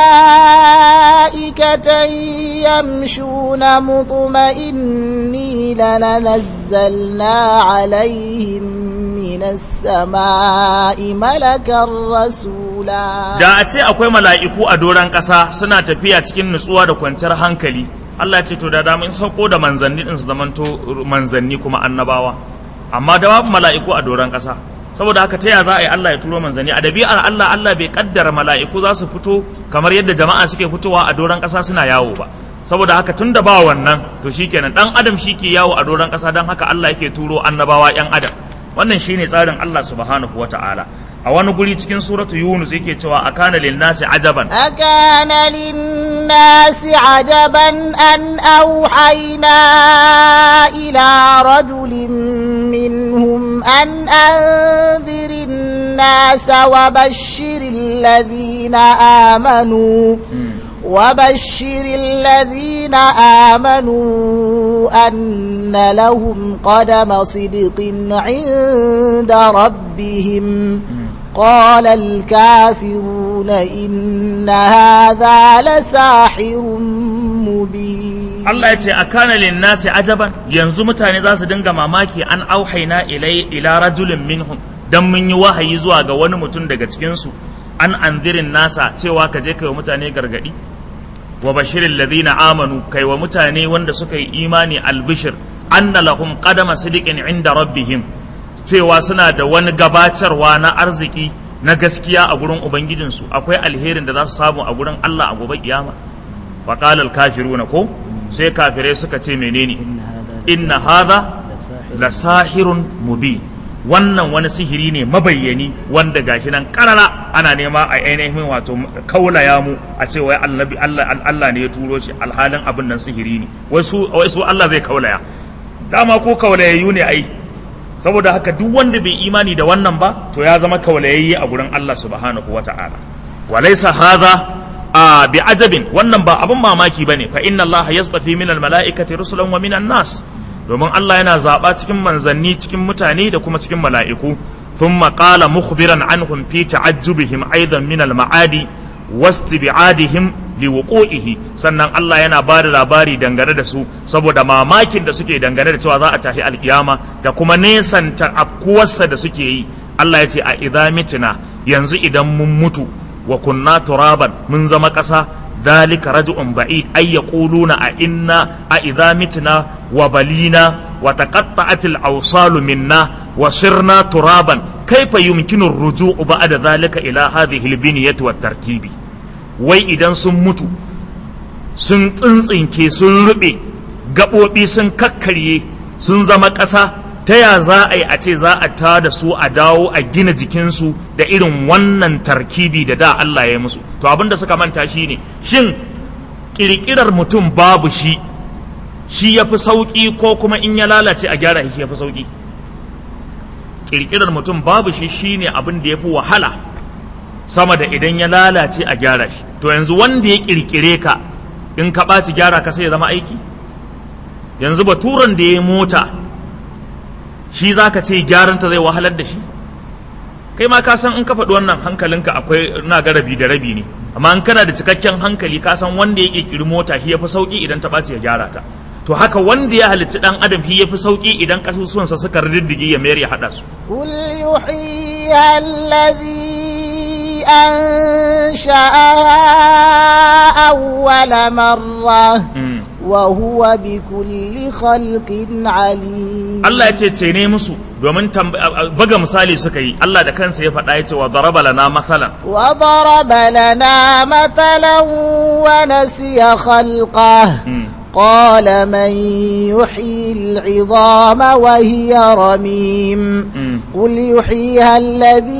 mala'ikatan yamshuna mutma'inni lanazzalna alaihim minas sama'i malakan rasula. Da a ce akwai mala'iku a doron ƙasa suna tafiya cikin nutsuwa da kwanciyar hankali, Allah ce to da dama in sauko da manzanni din su zamanto manzanni kuma annabawa, amma da babu mala'iku a doron ƙasa. Saboda haka ta ya za a yi Allah ya turo manzanni? A dabi'ar Allah, Allah bai kaddara mala'iku za su fito kamar yadda jama'a suke fitowa a doron ƙasa suna yawo ba. Saboda haka tun da ba wannan to shikenan dan adam shi ke yawo a doron ƙasa, don haka Allah yake turo annabawa yan adam. Wannan shine tsarin Allah subhanahu wata'ala. A wani guri cikin suratu Yunus yake cewa akana lin-nasi ajaban akana lin-nasi ajaban an auhayna ila rajulin minhum an anzirin nasa wa bashshiril ladhina amanu وبشر الذين آمنوا أن لهم قدم صدق عند ربهم قال الكافرون إن هذا لساحر مبين. الله يتي أكان للناس عجبا ينزو متاني زاس دنگا ماماكي أن أوحينا إلي إلى رجل منهم دم من يوحي يزوى غوان متن دغا cikinsu an anzirin nasa cewa ka je kai wa mutane gargadi wa bashirin ladina amanu kai wa mutane wanda suka yi imani albishir anna lahum qadama sidiqin inda rabbihim cewa suna da wani gabatarwa na arziki na gaskiya a gurin ubangijinsu, akwai alherin da za su samu a gurin Allah a gobe kiyama. wa qala al kafiruna ko sai kafirai suka ce menene inna hadha la sahirun mubin, wannan wani sihiri ne mabayyani wanda gashi nan karara ana nema a ainihin wato kaulaya mu a ce wai annabi Allah Allah ne ya turo shi, alhalin abin nan sihiri ne, wai su wai su Allah zai kaulaya. Dama ko kaulayayyu ne ai, saboda haka duk wanda bai imani da wannan ba to ya zama kaulayayye a gurin Allah subhanahu wata'ala. walaysa hadha a bi ajabin, wannan ba abin mamaki bane, fa inna Allah yastafi minal mala'ikati rusulan wa minan nas, domin Allah yana zaɓa cikin manzanni cikin mutane da kuma cikin mala'iku. thumma qala mukhbiran anhum fi ta'ajjubihim aidan min al-ma'adi wastibi'adihim liwuqu'ihi, sannan Allah yana ba da labari dangane da su saboda mamakin da suke dangane da cewa za a tafi alkiyama da kuma nesanta afkuwarsa da suke yi. Allah ya ce a idza mitna, yanzu idan mun mutu, wa kunna turaban, mun zama ƙasa, ذلك رجع بعيد أي يقولون أئنا أئذا متنا وبلينا وتقطعت الأوصال منا وصرنا ترابا كيف يمكن الرجوع بعد ذلك إلى هذه البنية والتركيب. وي إذا سمتوا سنتنسنكي سنربي gaɓoɓi sun kakkarye sun zama ƙasa, ta ya za a yi a ce za a ta da su a dawo a gina jikinsu da irin wannan tarkibi da da Allah ya musu? To abin da suka manta shi ne, shin ƙirƙirar mutum babu shi shi ya fi sauƙi ko kuma in ya lalace a gyara shi ya fi sauƙi? Ƙirƙirar mutum babu shi shi ne abin da ya fi wahala sama da idan ya lalace a gyara shi. To yanzu wanda ya ƙirƙire ka in ka ɓaci gyara ka sai ya zama aiki? Yanzu baturan da ya yi mota shi za ka ce gyaranta zai wahalar da shi? Kai ma ka san in ka faɗi wannan hankalinka akwai na ga rabi da rabi ne, amma in kana da cikakken hankali ka san wanda ya ƙirƙiri mota shi ya fi sauƙi idan ta ɓaci ya gyara ta. To haka wanda ya halitta ɗan adam shi ya fi sauƙi idan ƙasusuwansa suka riddige ya mayar ya haɗa su. Qul yuhyiha alladhi ansha'aha awwala marra wa huwa bi kulli khalqin alim. Allah ya ce ce ne musu domin baga misali suka yi. Allah da kansa ya faɗa ya ce wa daraba lana mathalan wa daraba lana mathalan wa nasiya khalqah qala man yuhyi al'idhama wa hiya ramim qul yuhyiha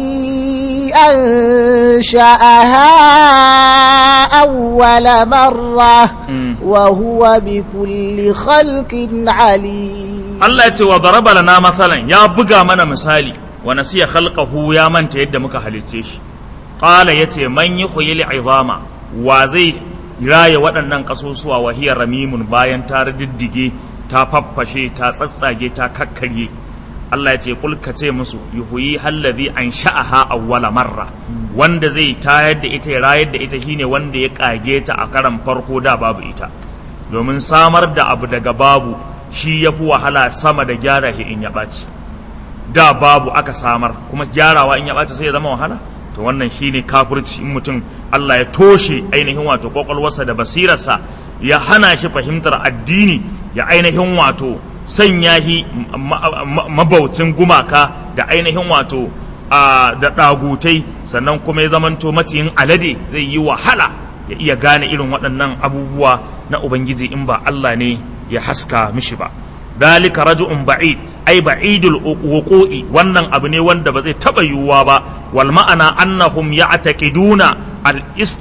alladhi ansha'aha awwala marra مرة وهو بكل خلق عليم. الله يتي وضرب لنا مثلا يا بغا منا مثالي ونسي خلقه يا من تيد muka halicce shi qala yace man yuhyil izama wa zai raye waɗannan kasusuwa wa hiya ramimun bayan ta diddige ta faffashe ta tsatsage ta kakkarye. Allah ya ce kul ka ce musu yuhyi allazi ansha'aha awwala marra, wanda zai tayar da ita ya rayar da ita shine wanda ya kage ta a karan farko da babu ita, domin samar da abu daga babu shi yafi wahala sama da gyara shi in ya ɓaci. Da babu aka samar kuma gyarawa in ya ɓaci sai ya zama wahala. To wannan shine kafirci, in mutum Allah ya toshe ainihin wato kwakwalwarsa da basirarsa ya hana shi fahimtar addini, ya ainihin wato sanya shi mabaucin gumaka da ainihin wato da ɗagutai, sannan kuma ya zamanto maciyin alade, zai yi wahala ya iya gane irin waɗannan abubuwa na Ubangiji in ba Allah ne ya haska mishi ba. dalika raj'un ba'id ay ba'idul wuqu'i, wannan abu ne wanda ba zai taba yiwuwa ba. wal ma'ana annahum ya'taqiduna al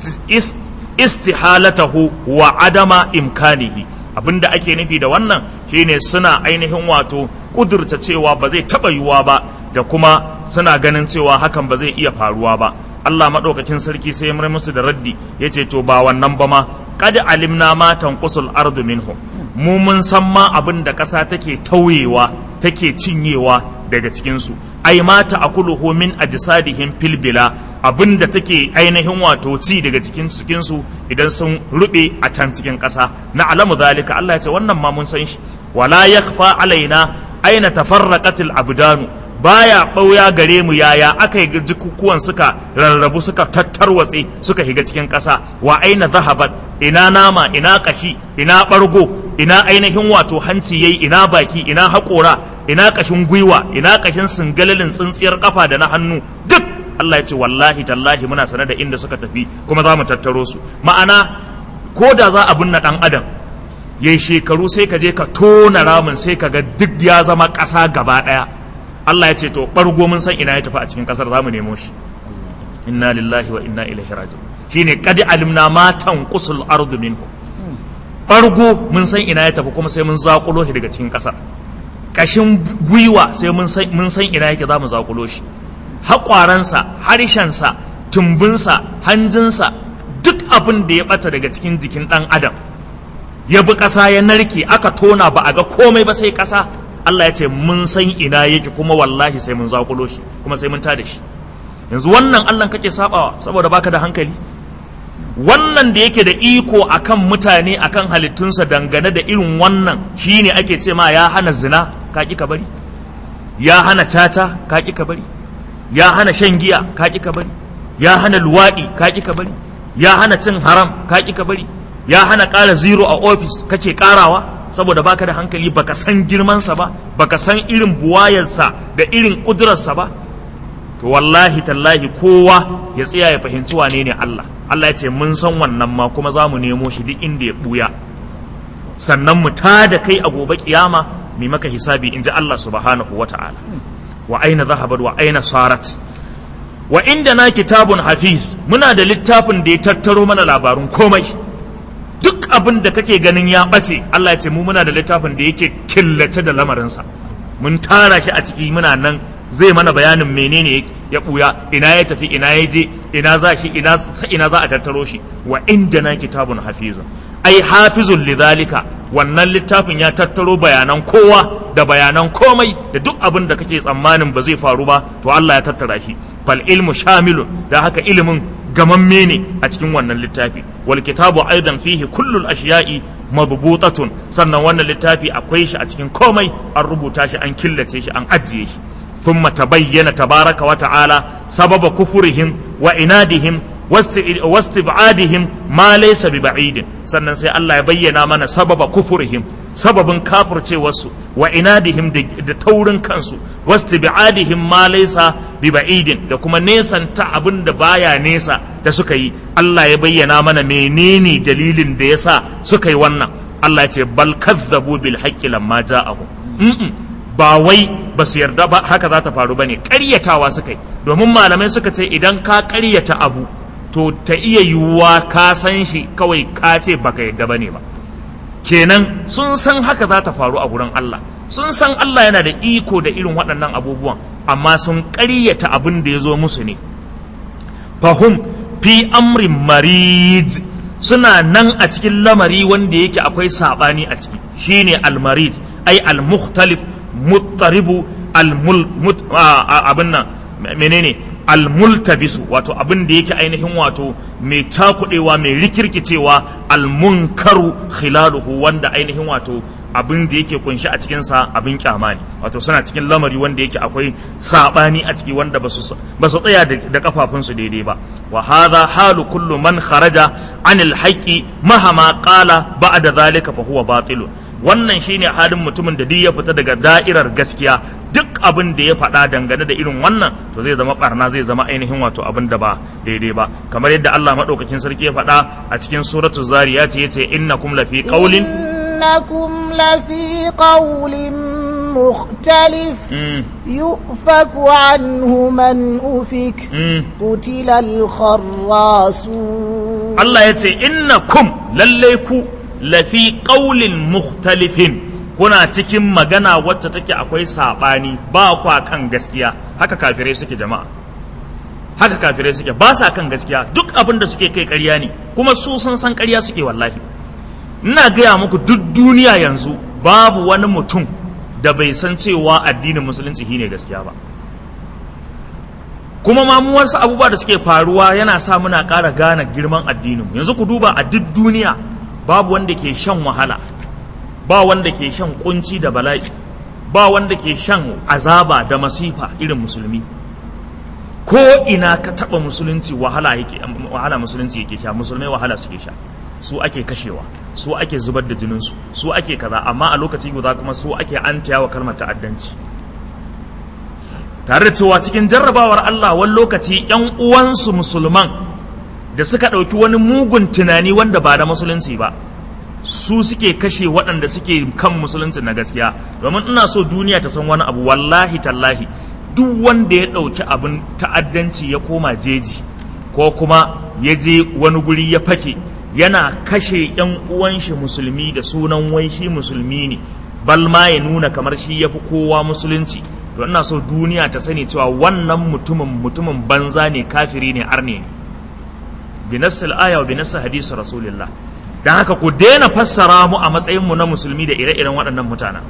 istihalatahu wa adama imkanihi, abinda ake nufi da wannan shine suna ainihin wato kudurta cewa ba zai taba yiwuwa ba, da kuma suna ganin cewa hakan ba zai iya faruwa ba. Allah madaukakin sarki sai ya musu da raddi, yace to ba wannan ba ma, qad alimna ma tanqusul ardu minhum, mu mun san ma abin da ƙasa take tauyewa take cinyewa daga cikinsu. Ai mata akuluhu min ajsadihim fil bila, abin da take ainihin wato ci daga cikin cikinsu idan sun rube a can cikin ƙasa. Na alamu zalika, Allah ya ce wannan ma mun san shi. Wala yakhfa alaina aina tafarraqatil abdanu, baya ɓauya gare mu yaya aka yi jikukuwan suka rarrabu suka tattarwatse suka higa cikin ƙasa. Wa aina zahabat, ina nama ina kashi ina ɓargo ina ainihin wato hanci yayi ina baki ina haƙora ina kashin gwiwa ina kashin singalalin tsintsiyar kafa da na hannu, duk Allah ya ce wallahi tallahi muna sanar da inda suka tafi kuma za mu tattaro su. Ma'ana ko da za a binne ɗan adam yayi shekaru sai ka je ka tona ramin sai ka ga duk ya zama ƙasa gaba ɗaya. Allah ya ce to ɓargo mun san ina ya tafi a cikin ƙasar, za mu nemo shi. Inna lillahi wa inna ilaihi raji'un. Shine qad alimna ma tanqusul ardu minhu, ɓargo mun san ina ya tafi kuma sai mun zakulo shi daga cikin ƙasar. Kashin gwiwa sai mun san mun san ina yake, za mu zakulo shi. Haƙwaransa, harshensa, tumbinsa, hanjinsa, duk abin da ya bata daga cikin jikin ɗan adam ya bi ƙasa ya narke aka tona ba a ga komai ba sai ƙasa. Allah ya ce mun san ina yake kuma wallahi sai mun zakulo shi kuma sai mun tada shi. Yanzu wannan Allah kake sabawa saboda baka da hankali? Wannan da yake da iko akan mutane akan halittunsa dangane da irin wannan shine ake ce ma ya hana zina ka ki ka bari, ya hana caca ka ki ka bari, ya hana shan giya ka ki ka bari, ya hana luwadi ka ki ka bari, ya hana cin haram ka ki ka bari, ya hana ƙara zero a ofis kake ƙarawa saboda baka da hankali, baka san girmansa ba, baka san irin buwayarsa da irin ƙudurarsa ba. To wallahi tallahi kowa ya tsaya ya fahimci wane ne Allah. Allah ya ce mun san wannan ma kuma za mu nemo shi duk inda ya buya, sannan mu tada kai a gobe kiyama mai maka hisabi, in ji Allah subhanahu wa ta'ala. Wa aina zahabar wa aina sarat. Wa inda na kitabun hafiz, muna da littafin da ya tattaro mana labarun komai. Duk abin da kake ganin ya ɓace, Allah ya ce mu muna da littafin da yake killace da lamarinsa. Mun tara shi a ciki, muna nan zai mana bayanin menene ya buya, ina ya tafi, ina ya je, ina za shi, ina ina za a tattaro shi. Wa indana kitabun hafizun, ai hafizun lidhalika, wannan littafin ya tattaro bayanan kowa da bayanan komai da duk abin da kake tsammanin ba zai faru ba, to Allah ya tattara shi. Fal ilmu shamilun, da haka ilimin gamamme ne a cikin wannan littafi. Wal kitabu aidan fihi kullul ashiya'i madbutatun, sannan wannan littafi akwai shi a cikin komai, an rubuta shi, an killace shi, an ajiye shi. ثم تبين تبارك وتعالى سبب كفرهم وعنادهم واستبعادهم ما ليس ببعيد. sannan sai Allah ya bayyana mana sababa kufurihim, sababin kafirce wasu, wa inadihim da taurin kansu, wastib'adihim ma laysa biba'idin, da kuma nesanta abin da baya nesa da suka yi. Allah ya bayyana mana menene dalilin da yasa suka yi wannan. Allah ya ce bal kazzabu bil haqqi lamma ja'ahum, ba wai ba su yarda ba haka za ta faru ba ne, ƙaryatawa suka yi. Domin malamai suka ce idan ka ƙaryata abu to ta iya yiwuwa ka san shi kawai ka ce baka yadda bane ba. Kenan sun san haka za ta faru a gurin Allah, sun san Allah yana da iko da irin waɗannan abubuwan, amma sun ƙaryata abin da ya zo musu ne. Fahum fi amrin marid, suna nan a cikin lamari wanda yake akwai saɓani a ciki, shine al-marid ai al-mukhtalif muttaribu al-mul abin nan menene al-multabisu, wato abin da yake ainihin wato mai takudewa mai rikirkicewa, al-munkaru khilaluhu, wanda ainihin wato abin da yake kunshi a cikinsa abin kyama ne, wato suna cikin lamari wanda yake akwai sabani a ciki wanda ba su tsaya da kafafunsu daidai ba. Wa hadha halu kullu man kharaja anil haqqi mahama qala ba'da zalika fa huwa batilun. Wannan shine halin mutumin da duk ya fita daga da'irar gaskiya, duk abin da ya faɗa dangane da irin wannan to zai zama barna, zai zama ainihin wato abin da ba daidai ba, kamar yadda Allah madaukakin sarki ya faɗa a cikin suratul zariyat yace innakum lafi qaulin إنكم لفي قول مختلف يؤفك عنه من أفك قتل الخراصون. الله يتي إنكم لليكو لفي قول مختلف kuna cikin magana wacce take akwai sabani, ba kwa kan gaskiya. Haka kafirai suke jama'a, haka kafirai suke, ba sa kan gaskiya, duk abin da suke kai ƙarya ne, kuma su sun san ƙarya suke. Wallahi ina gaya muku duk duniya yanzu babu wani mutum da bai san cewa addinin musulunci shine gaskiya ba, kuma ma mu wasu abubuwa da suke faruwa yana sa muna ƙara gane girman addinin. Yanzu ku duba a duk duniya babu wanda ke shan wahala, ba wanda ke shan kunci da bala'i, ba wanda ke shan azaba da masifa irin musulmi. Ko ina ka taba musulunci wahala yake, wahala musulunci yake sha, musulmai wahala suke sha, su ake kashewa, su ake zubar da jininsu, su ake kaza, amma a lokaci guda kuma su ake antiyawa kalmar ta'addanci. Tare da cewa cikin jarrabawar Allah wani lokaci ‘yan uwansu musulman da suka ɗauki wani mugun tunani wanda ba da musulunci ba, su suke kashe waɗanda suke kan musulunci na gaskiya. Domin ina so duniya ta san wani abu, wallahi tallahi duk wanda ya ɗauki abin ta'addanci ya koma jeji ko kuma ya je wani guri ya fake yana kashe ‘yan uwan shi musulmi da sunan wai shi musulmi ne, balma ya nuna kamar shi ya fi kowa musulunci, to ina so duniya ta sani cewa wannan mutumin mutumin banza ne, kafiri ne, arne ne, bi nassil aya wa bi nassil hadisi rasulillah. Dan haka ku daina fassara mu a matsayin mu na musulmi da ire-iren waɗannan mutanen,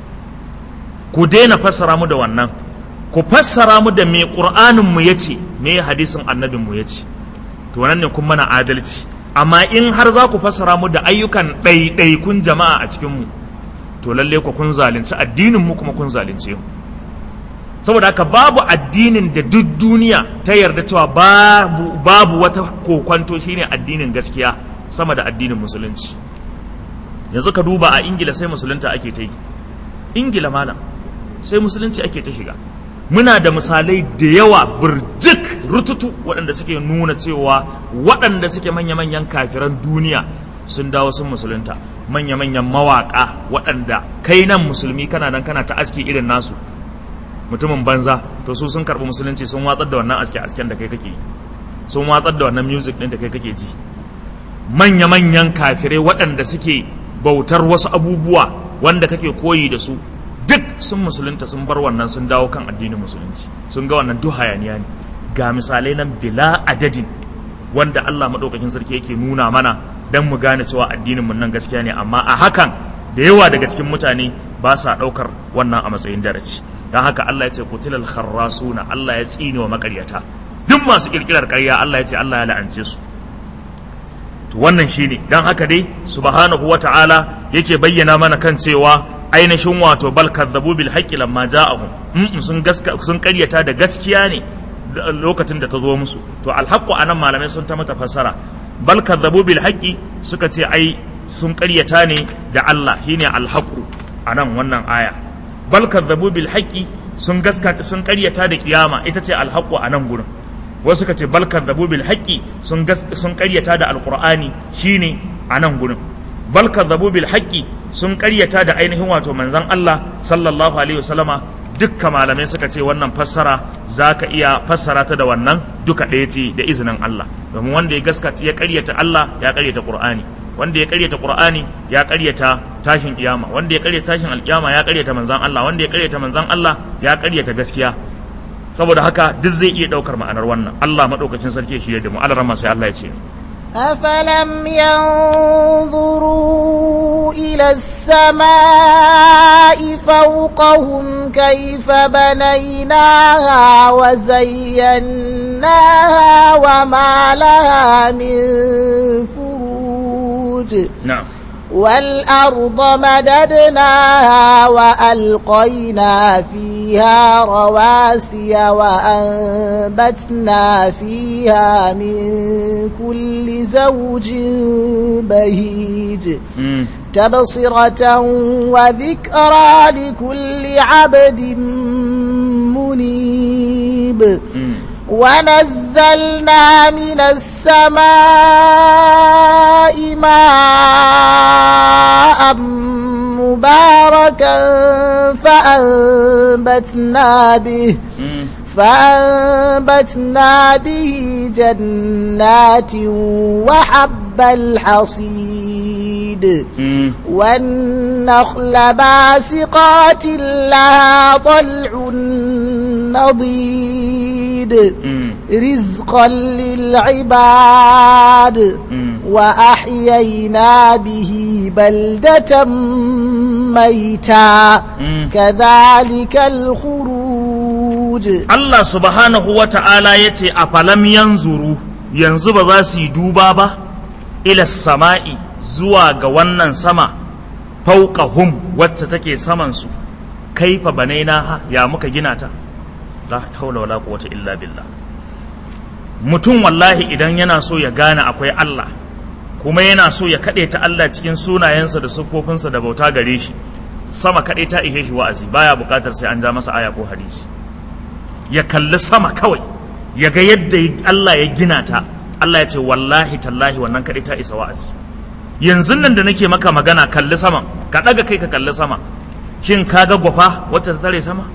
ku daina fassara mu da wannan, ku fassara mu da me qur'anin mu yace, me hadisin annabin mu yace, to wannan ne kun mana adalci. Amma in har za ku fassara mu da ayyukan ɗaiɗaikun jama'a a cikin mu, to lalle ku kun zalunci addinin mu kuma kun zalunce mu. Saboda haka babu addinin da duk duniya ta yarda cewa babu babu wata kokwanto shine addinin gaskiya sama da addinin musulunci. Yanzu ka duba a Ingila sai musulunta ake ta yi, Ingila malam sai musulunci ake ta shiga. Muna da misalai da yawa burjik rututu waɗanda suke nuna cewa waɗanda suke manya-manyan kafiran duniya sun dawo sun musulunta, manya-manyan mawaƙa waɗanda kai nan musulmi kana nan kana ta aski irin nasu, mutumin banza, to su sun karɓi musulunci, sun watsar da wannan aske-asken da kai kake yi, sun watsar da wannan music ɗin da kai kake ji. Manya-manyan kafirai waɗanda suke bautar wasu abubuwa wanda kake koyi da su, duk sun musulunta, sun bar wannan, sun dawo kan addinin musulunci, sun ga wannan duk hayaniya ne. Ga misalai nan bila adadin wanda Allah maɗaukakin sarki yake nuna mana don mu gane cewa addinin mun nan gaskiya ne, amma a hakan da yawa daga cikin mutane ba sa ɗaukar wannan a matsayin darasi. Don haka Allah ya ce kutilal kharrasuna, Allah ya tsine wa makaryata, duk masu kirkirar ƙarya Allah ya ce Allah ya la'ance su. To wannan shine, don haka dai subhanahu wata'ala yake bayyana mana kan cewa ainihin wato bal kadzabu bil haqqi lamma ja'ahum, sun gaska sun ƙaryata da gaskiya ne lokacin da ta zo musu. To al haqqu anan malamai sun ta mata fassara, bal kadzabu bil haqqi suka ce ai sun ƙaryata ne da Allah, shine al haqqu anan wannan aya. Bal kadzabu bil haqqi sun gaskata sun ƙaryata da kiyama, ita ce al haqqu anan gurin. Wasu suka ce bal kadzabu bil haqqi sun sun ƙaryata da alqur'ani, shine anan gurin. Bal kadzabu bil haqqi sun ƙaryata da ainihin wato manzon Allah sallallahu alaihi wasallama dukkan malamai suka ce wannan fassara zaka iya fassara ta da wannan duka ɗaya ce da izinin Allah, domin wanda ya gaskata ya ƙaryata Allah ya ƙaryata Qur'ani, wanda ya ƙaryata Qur'ani ya ƙaryata tashin kiyama, wanda ya ƙaryata tashin alkiyama ya ƙaryata manzon Allah, wanda ya ƙaryata manzon Allah ya ƙaryata gaskiya. Saboda haka duk zai iya ɗaukar ma'anar wannan. Allah madaukakin sarki shi da mu. Allah rahma sai Allah ya ce أفلم ينظروا إلى السماء فوقهم كيف بنيناها وزيناها وما لها من فروج نعم والأرض مددناها وألقينا فيها رواسي وأنبتنا فيها من كل زوج بهيج تبصرة وذكرى لكل عبد منيب ونزلنا من السماء ماء مباركا فأنبتنا به فأنبتنا به جنات وحب الحصيد والنخل باسقات لها طلع نضيد رزقا للعباد وأحيينا به بلدة ميتا كذلك الخروج. الله سبحانه وتعالى يتي أفلم ينظروا ينظر ذاسي دوبابا إلى السماء زواج ونن سما فوقهم واتتكي سمنسو كيف بنيناها يا مكا جناتا la haula wala quwwata illa billah. Mutum wallahi idan yana so ya gane akwai Allah kuma yana so ya kade ta Allah cikin sunayensa da siffofinsa da bauta gare shi, sama kade ta ihe shi wa'azi, baya bukatar sai an ja masa aya ko hadisi. Ya kalli sama kawai ya ga yadda Allah ya gina ta, Allah ya ce wallahi tallahi wannan kade ta isa wa'azi. Yanzu nan da nake maka magana kalli sama, ka daga kai ka kalli sama, shin kaga gwafa wacce ta tare sama?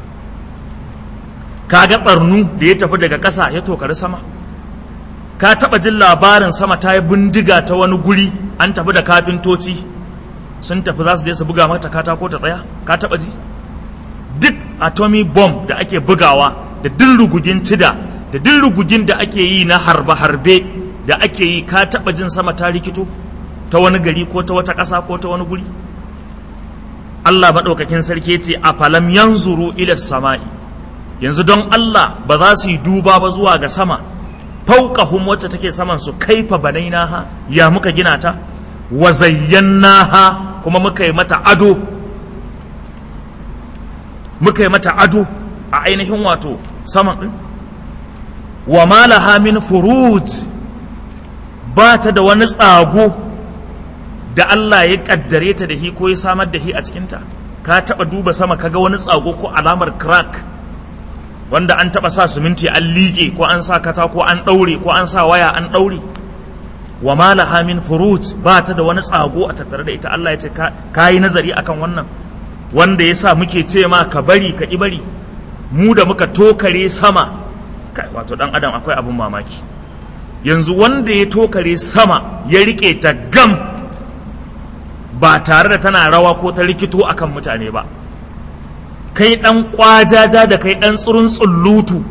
Ka ga ɓarnu da ya tafi daga ƙasa ya tokari sama? Ka taɓa jin labarin sama ta yi bindiga ta wani guri an tafi da kafintoci sun tafi za su je su buga mata katako ta tsaya? Ka taɓa ji? Duk atomic bomb da ake bugawa da duk rugugin cida da duk rugugin da ake yi na harbe-harbe da ake yi, ka taɓa jin sama ta rikito ta wani gari ko ta wata ƙasa ko ta wani guri? Allah maɗaukakin sarki ce a falam yanzuru ila sama'i, yanzu don Allah ba za su yi duba ba zuwa ga sama fauqahum wacce take saman su, kaifa banainaha ya muka gina ta, wa zayyanaha kuma muka yi mata ado, muka yi mata ado a ainihin wato saman din, wa malaha min furuj, ba ta da wani tsago da Allah ya kaddare ta da hi ko ya samar da hi a cikinta. Ka taba duba sama kaga wani tsago ko alamar crack wanda an taba sa siminti an liƙe ko an sa katako an ɗaure ko an sa waya an ɗaure? Wa malaha min furuj, ba ta da wani tsago a tattare da ita. Allah ya ce ka yi nazari akan wannan, wanda ya sa muke ce ma ka bari ka ƙi bari, mu da muka tokare sama. Kai, wato dan adam akwai abin mamaki. Yanzu wanda ya tokare sama ya riƙe ta gam ba tare da tana rawa ko ta rikito akan mutane ba, kai ɗan ƙwajaja da kai ɗan tsurun tsullutu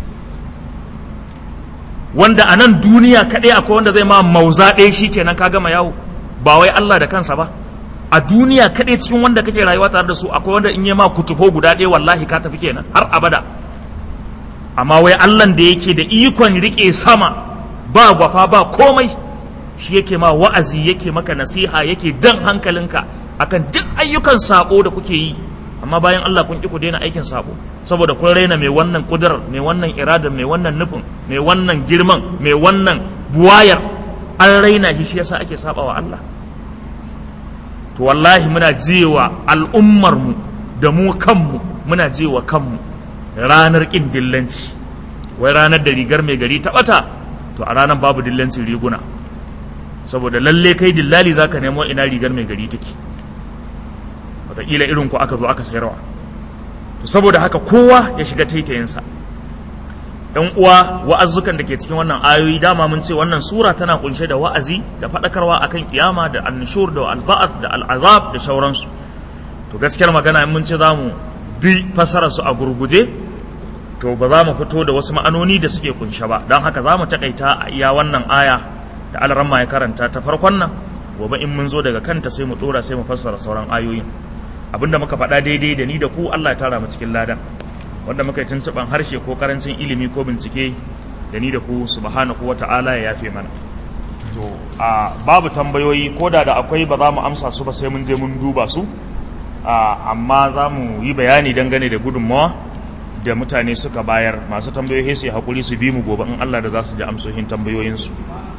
wanda a nan duniya kaɗai akwai wanda zai ma mauza ɗaya shi kenan ka gama yawo, ba wai Allah da kansa ba. A duniya kaɗai cikin wanda kake rayuwa tare da su akwai wanda in yi ma kutufo guda ɗaya wallahi ka tafi kenan har abada. Amma wai Allahn da yake da ikon riƙe sama ba gwafa ba komai, shi yake ma wa'azi, yake maka nasiha, yake jan hankalinka akan duk ayyukan sabo da kuke yi. Amma bayan Allah kun ki ku daina aikin sabo saboda kun raina mai wannan kudurar, mai wannan iradar, mai wannan nufin, mai wannan girman, mai wannan buwayar, an raina shi, shi yasa ake saba wa Allah. To wallahi muna jiwa al'ummar mu da mu kanmu, muna jiwa kanmu ranar kin dillanci. Wai ranar da rigar mai gari ta bata, to a ranar babu dillancin riguna, saboda lalle kai dillali zaka nemo ina rigar mai gari take. Wataƙila irin ku aka zo aka sayarwa. to saboda haka kowa ya shiga taitayinsa. ɗan uwa, wa'azzukan da ke cikin wannan ayoyi dama mun ce wannan sura tana kunshe da wa'azi da faɗakarwa akan kiyama da annushur da alba'ath da al'azab da shauransu. To gaskiyar magana in mun ce zamu bi fasarar su a gurguje to ba za mu fito da wasu ma'anoni da suke kunshe ba, don haka za mu takaita a iya wannan aya da alaramma ya karanta ta farkon nan. Gobe in mun zo daga kanta sai mu dora sai mu fassara sauran ayoyin. Abinda muka faɗa daidai da ni da ku Allah ya tara mu cikin ladan, wanda muka yi tuntuɓan harshe ko karancin ilimi ko bincike da ni da ku subhanahu wa ta'ala ya yafe mana. To a babu tambayoyi, ko da da akwai ba za mu amsa su ba sai mun je mun duba su, amma za mu yi bayani dangane da gudunmawa da mutane suka bayar. Masu tambayoyi su yi haƙuri su bi mu gobe in Allah da za su ji amsoshin tambayoyinsu.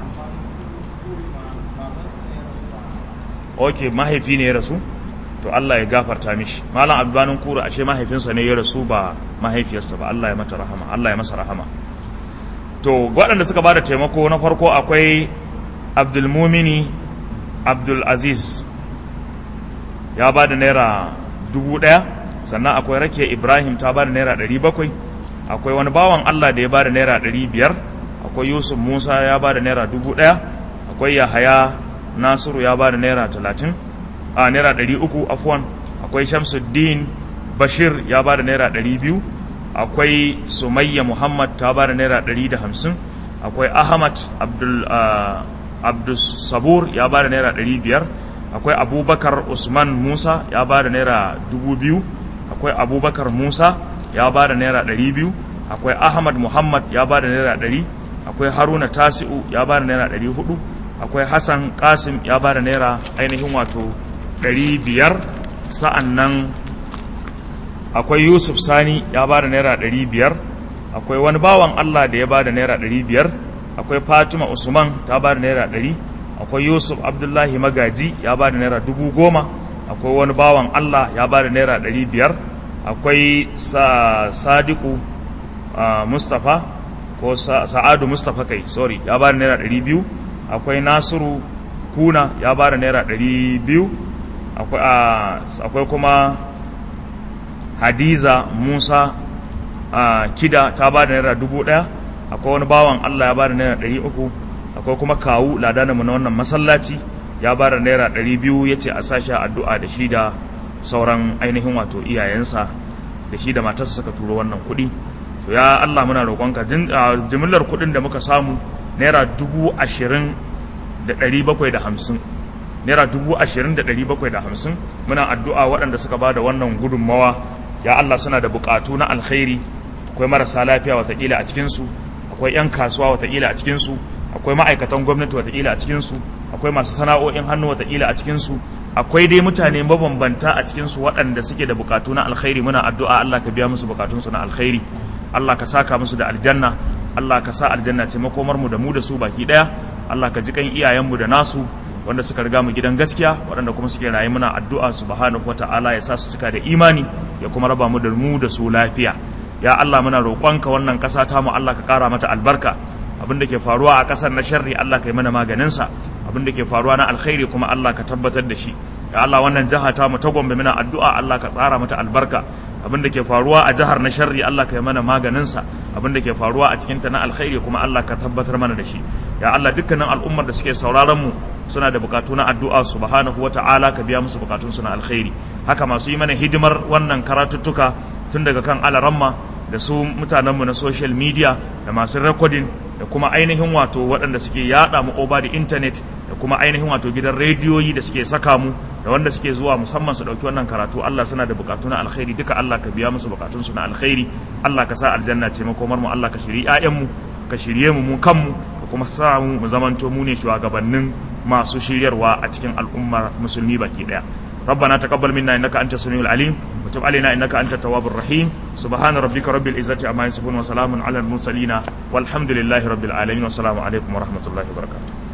Ok, mahaifi ne ya rasu? To Allah ya gafarta mishi. Malam Abdullahi Kura ashe mahaifinsa ne ya rasu ba mahaifiyarsa ba. Allah ya mata rahama, Allah ya masa rahama. To waɗanda suka bada taimako, na farko akwai Abdulmumini Abdul Aziz ya bada naira dubu ɗaya, sannan akwai Rakiya Ibrahim ta bada naira ɗari bakwai, akwai wani bawan Allah da ya bada naira ɗari biyar, akwai Yusuf Musa ya bada naira dubu ɗaya, akwai Yahaya Nasiru ya bada naira talatin, a naira ɗari uku afwan, akwai Shamsuddin Bashir ya bada naira ɗari biyu, akwai Sumayya Muhammad ta bada naira ɗari da hamsin, akwai Ahmad Abdul Abdus Sabur ya bada naira ɗari biyar, akwai Abubakar Usman Musa ya bada naira dubu biyu, akwai Abubakar Musa ya bada naira ɗari biyu, akwai Ahmad Muhammad ya bada naira ɗari, akwai Haruna Tasi'u ya bada naira ɗari hudu, akwai Hassan Kasim ya bada naira ainihin wato ɗari biyar, sa'an nan akwai Yusuf Sani ya bada naira ɗari biyar, akwai wani bawan Allah da ya bada naira ɗari biyar, akwai Fatima Usman ta bada naira ɗari, akwai Yusuf Abdullahi Magaji ya bada naira dubu goma, akwai wani bawan Allah ya bada naira ɗari biyar, akwai sa, Sadiku uh, Mustapha ko sa, Sa'adu Mustapha kai sorry ya bada naira ɗari biyu, akwai Nasiru Kuna ya bada naira ɗari biyu, akwai, uh, akwai kuma Hadiza Musa uh, Kida ta bada naira dubu ɗaya, akwai wani bawan Allah ya bada naira ɗari uku, akwai kuma Kawu ladanamu na wannan masallaci ya bada naira ɗari biyu, ya ce a sashi addu'a da shi da sauran ainihin wato iyayensa da shi da matarsa suka turo wannan kuɗi. To ya Allah muna roƙonka jimillar kuɗin da muka samu naira dubu ashirin da ɗari bakwai da hamsin, naira dubu ashirin da ɗari bakwai da hamsin. Muna addu'a waɗanda suka ba da wannan gudunmawa, ya Allah suna da buƙatu na alkhairi. Akwai marasa lafiya watakila a cikinsu, akwai 'yan kasuwa watakila a cikinsu, akwai ma'aikatan gwamnati watakila a cikinsu, akwai masu sana'o'in hannu watakila a cikinsu, akwai dai mutane mabambanta a cikinsu waɗanda suke da buƙatu na alkhairi. Muna addu'a Allah ka biya musu buƙatunsu na alkhairi, Allah ka saka musu da aljanna, Allah ka sa aljanna ce makomarmu da mu da su baki ɗaya. Allah ka ji kan iyayenmu da nasu wanda suka riga mu gidan gaskiya, waɗanda kuma suke rayu muna addu'a subhanahu wata'ala ya sa su cika da imani, ya kuma raba mu da mu da su lafiya. Ya Allah muna roƙonka wannan ƙasa ta mu Allah ka ƙara mata albarka. Abin da ke faruwa a ƙasar na sharri Allah ka yi mana maganinsa, abin da ke faruwa na alkhairi kuma Allah ka tabbatar da shi. Ya Allah wannan jiha ta mu ta Gombe muna addu'a Allah ka tsara mata albarka. Abin da ke faruwa a jihar na sharri Allah ka yi mana maganinsa, abin da ke faruwa a cikinta na alkhairi kuma Allah ka tabbatar mana da shi. Ya Allah dukkanin al'ummar da suke sauraron mu suna da bukatu na addu'a subhanahu wata'ala ka biya musu bukatun su na alkhairi. Haka masu yi mana hidimar wannan karatuttuka tun daga kan alaramma da su mutanenmu na social media da masu recording da kuma ainihin wato waɗanda suke yaɗa mu over the internet da kuma ainihin wato gidan rediyoyi da suke saka mu da wanda suke zuwa musamman su ɗauki wannan karatu. Allah suna da bukatu na alkhairi, duka Allah ka biya musu bukatun su na alkhairi. Allah ka sa aljanna ce makomar mu, Allah ka shiri ƴaƴanmu, ka shirye mu mu kanmu, ka kuma sa mu mu zamanto mu ne shugabannin masu shiryarwa a cikin al'ummar musulmi baki ɗaya. ربنا تقبل منا إنك أنت السميع العليم وتب علينا إنك أنت التواب الرحيم. سبحان ربك رب العزة عما يصفون وسلام على المرسلين والحمد لله رب العالمين والسلام عليكم ورحمة الله وبركاته.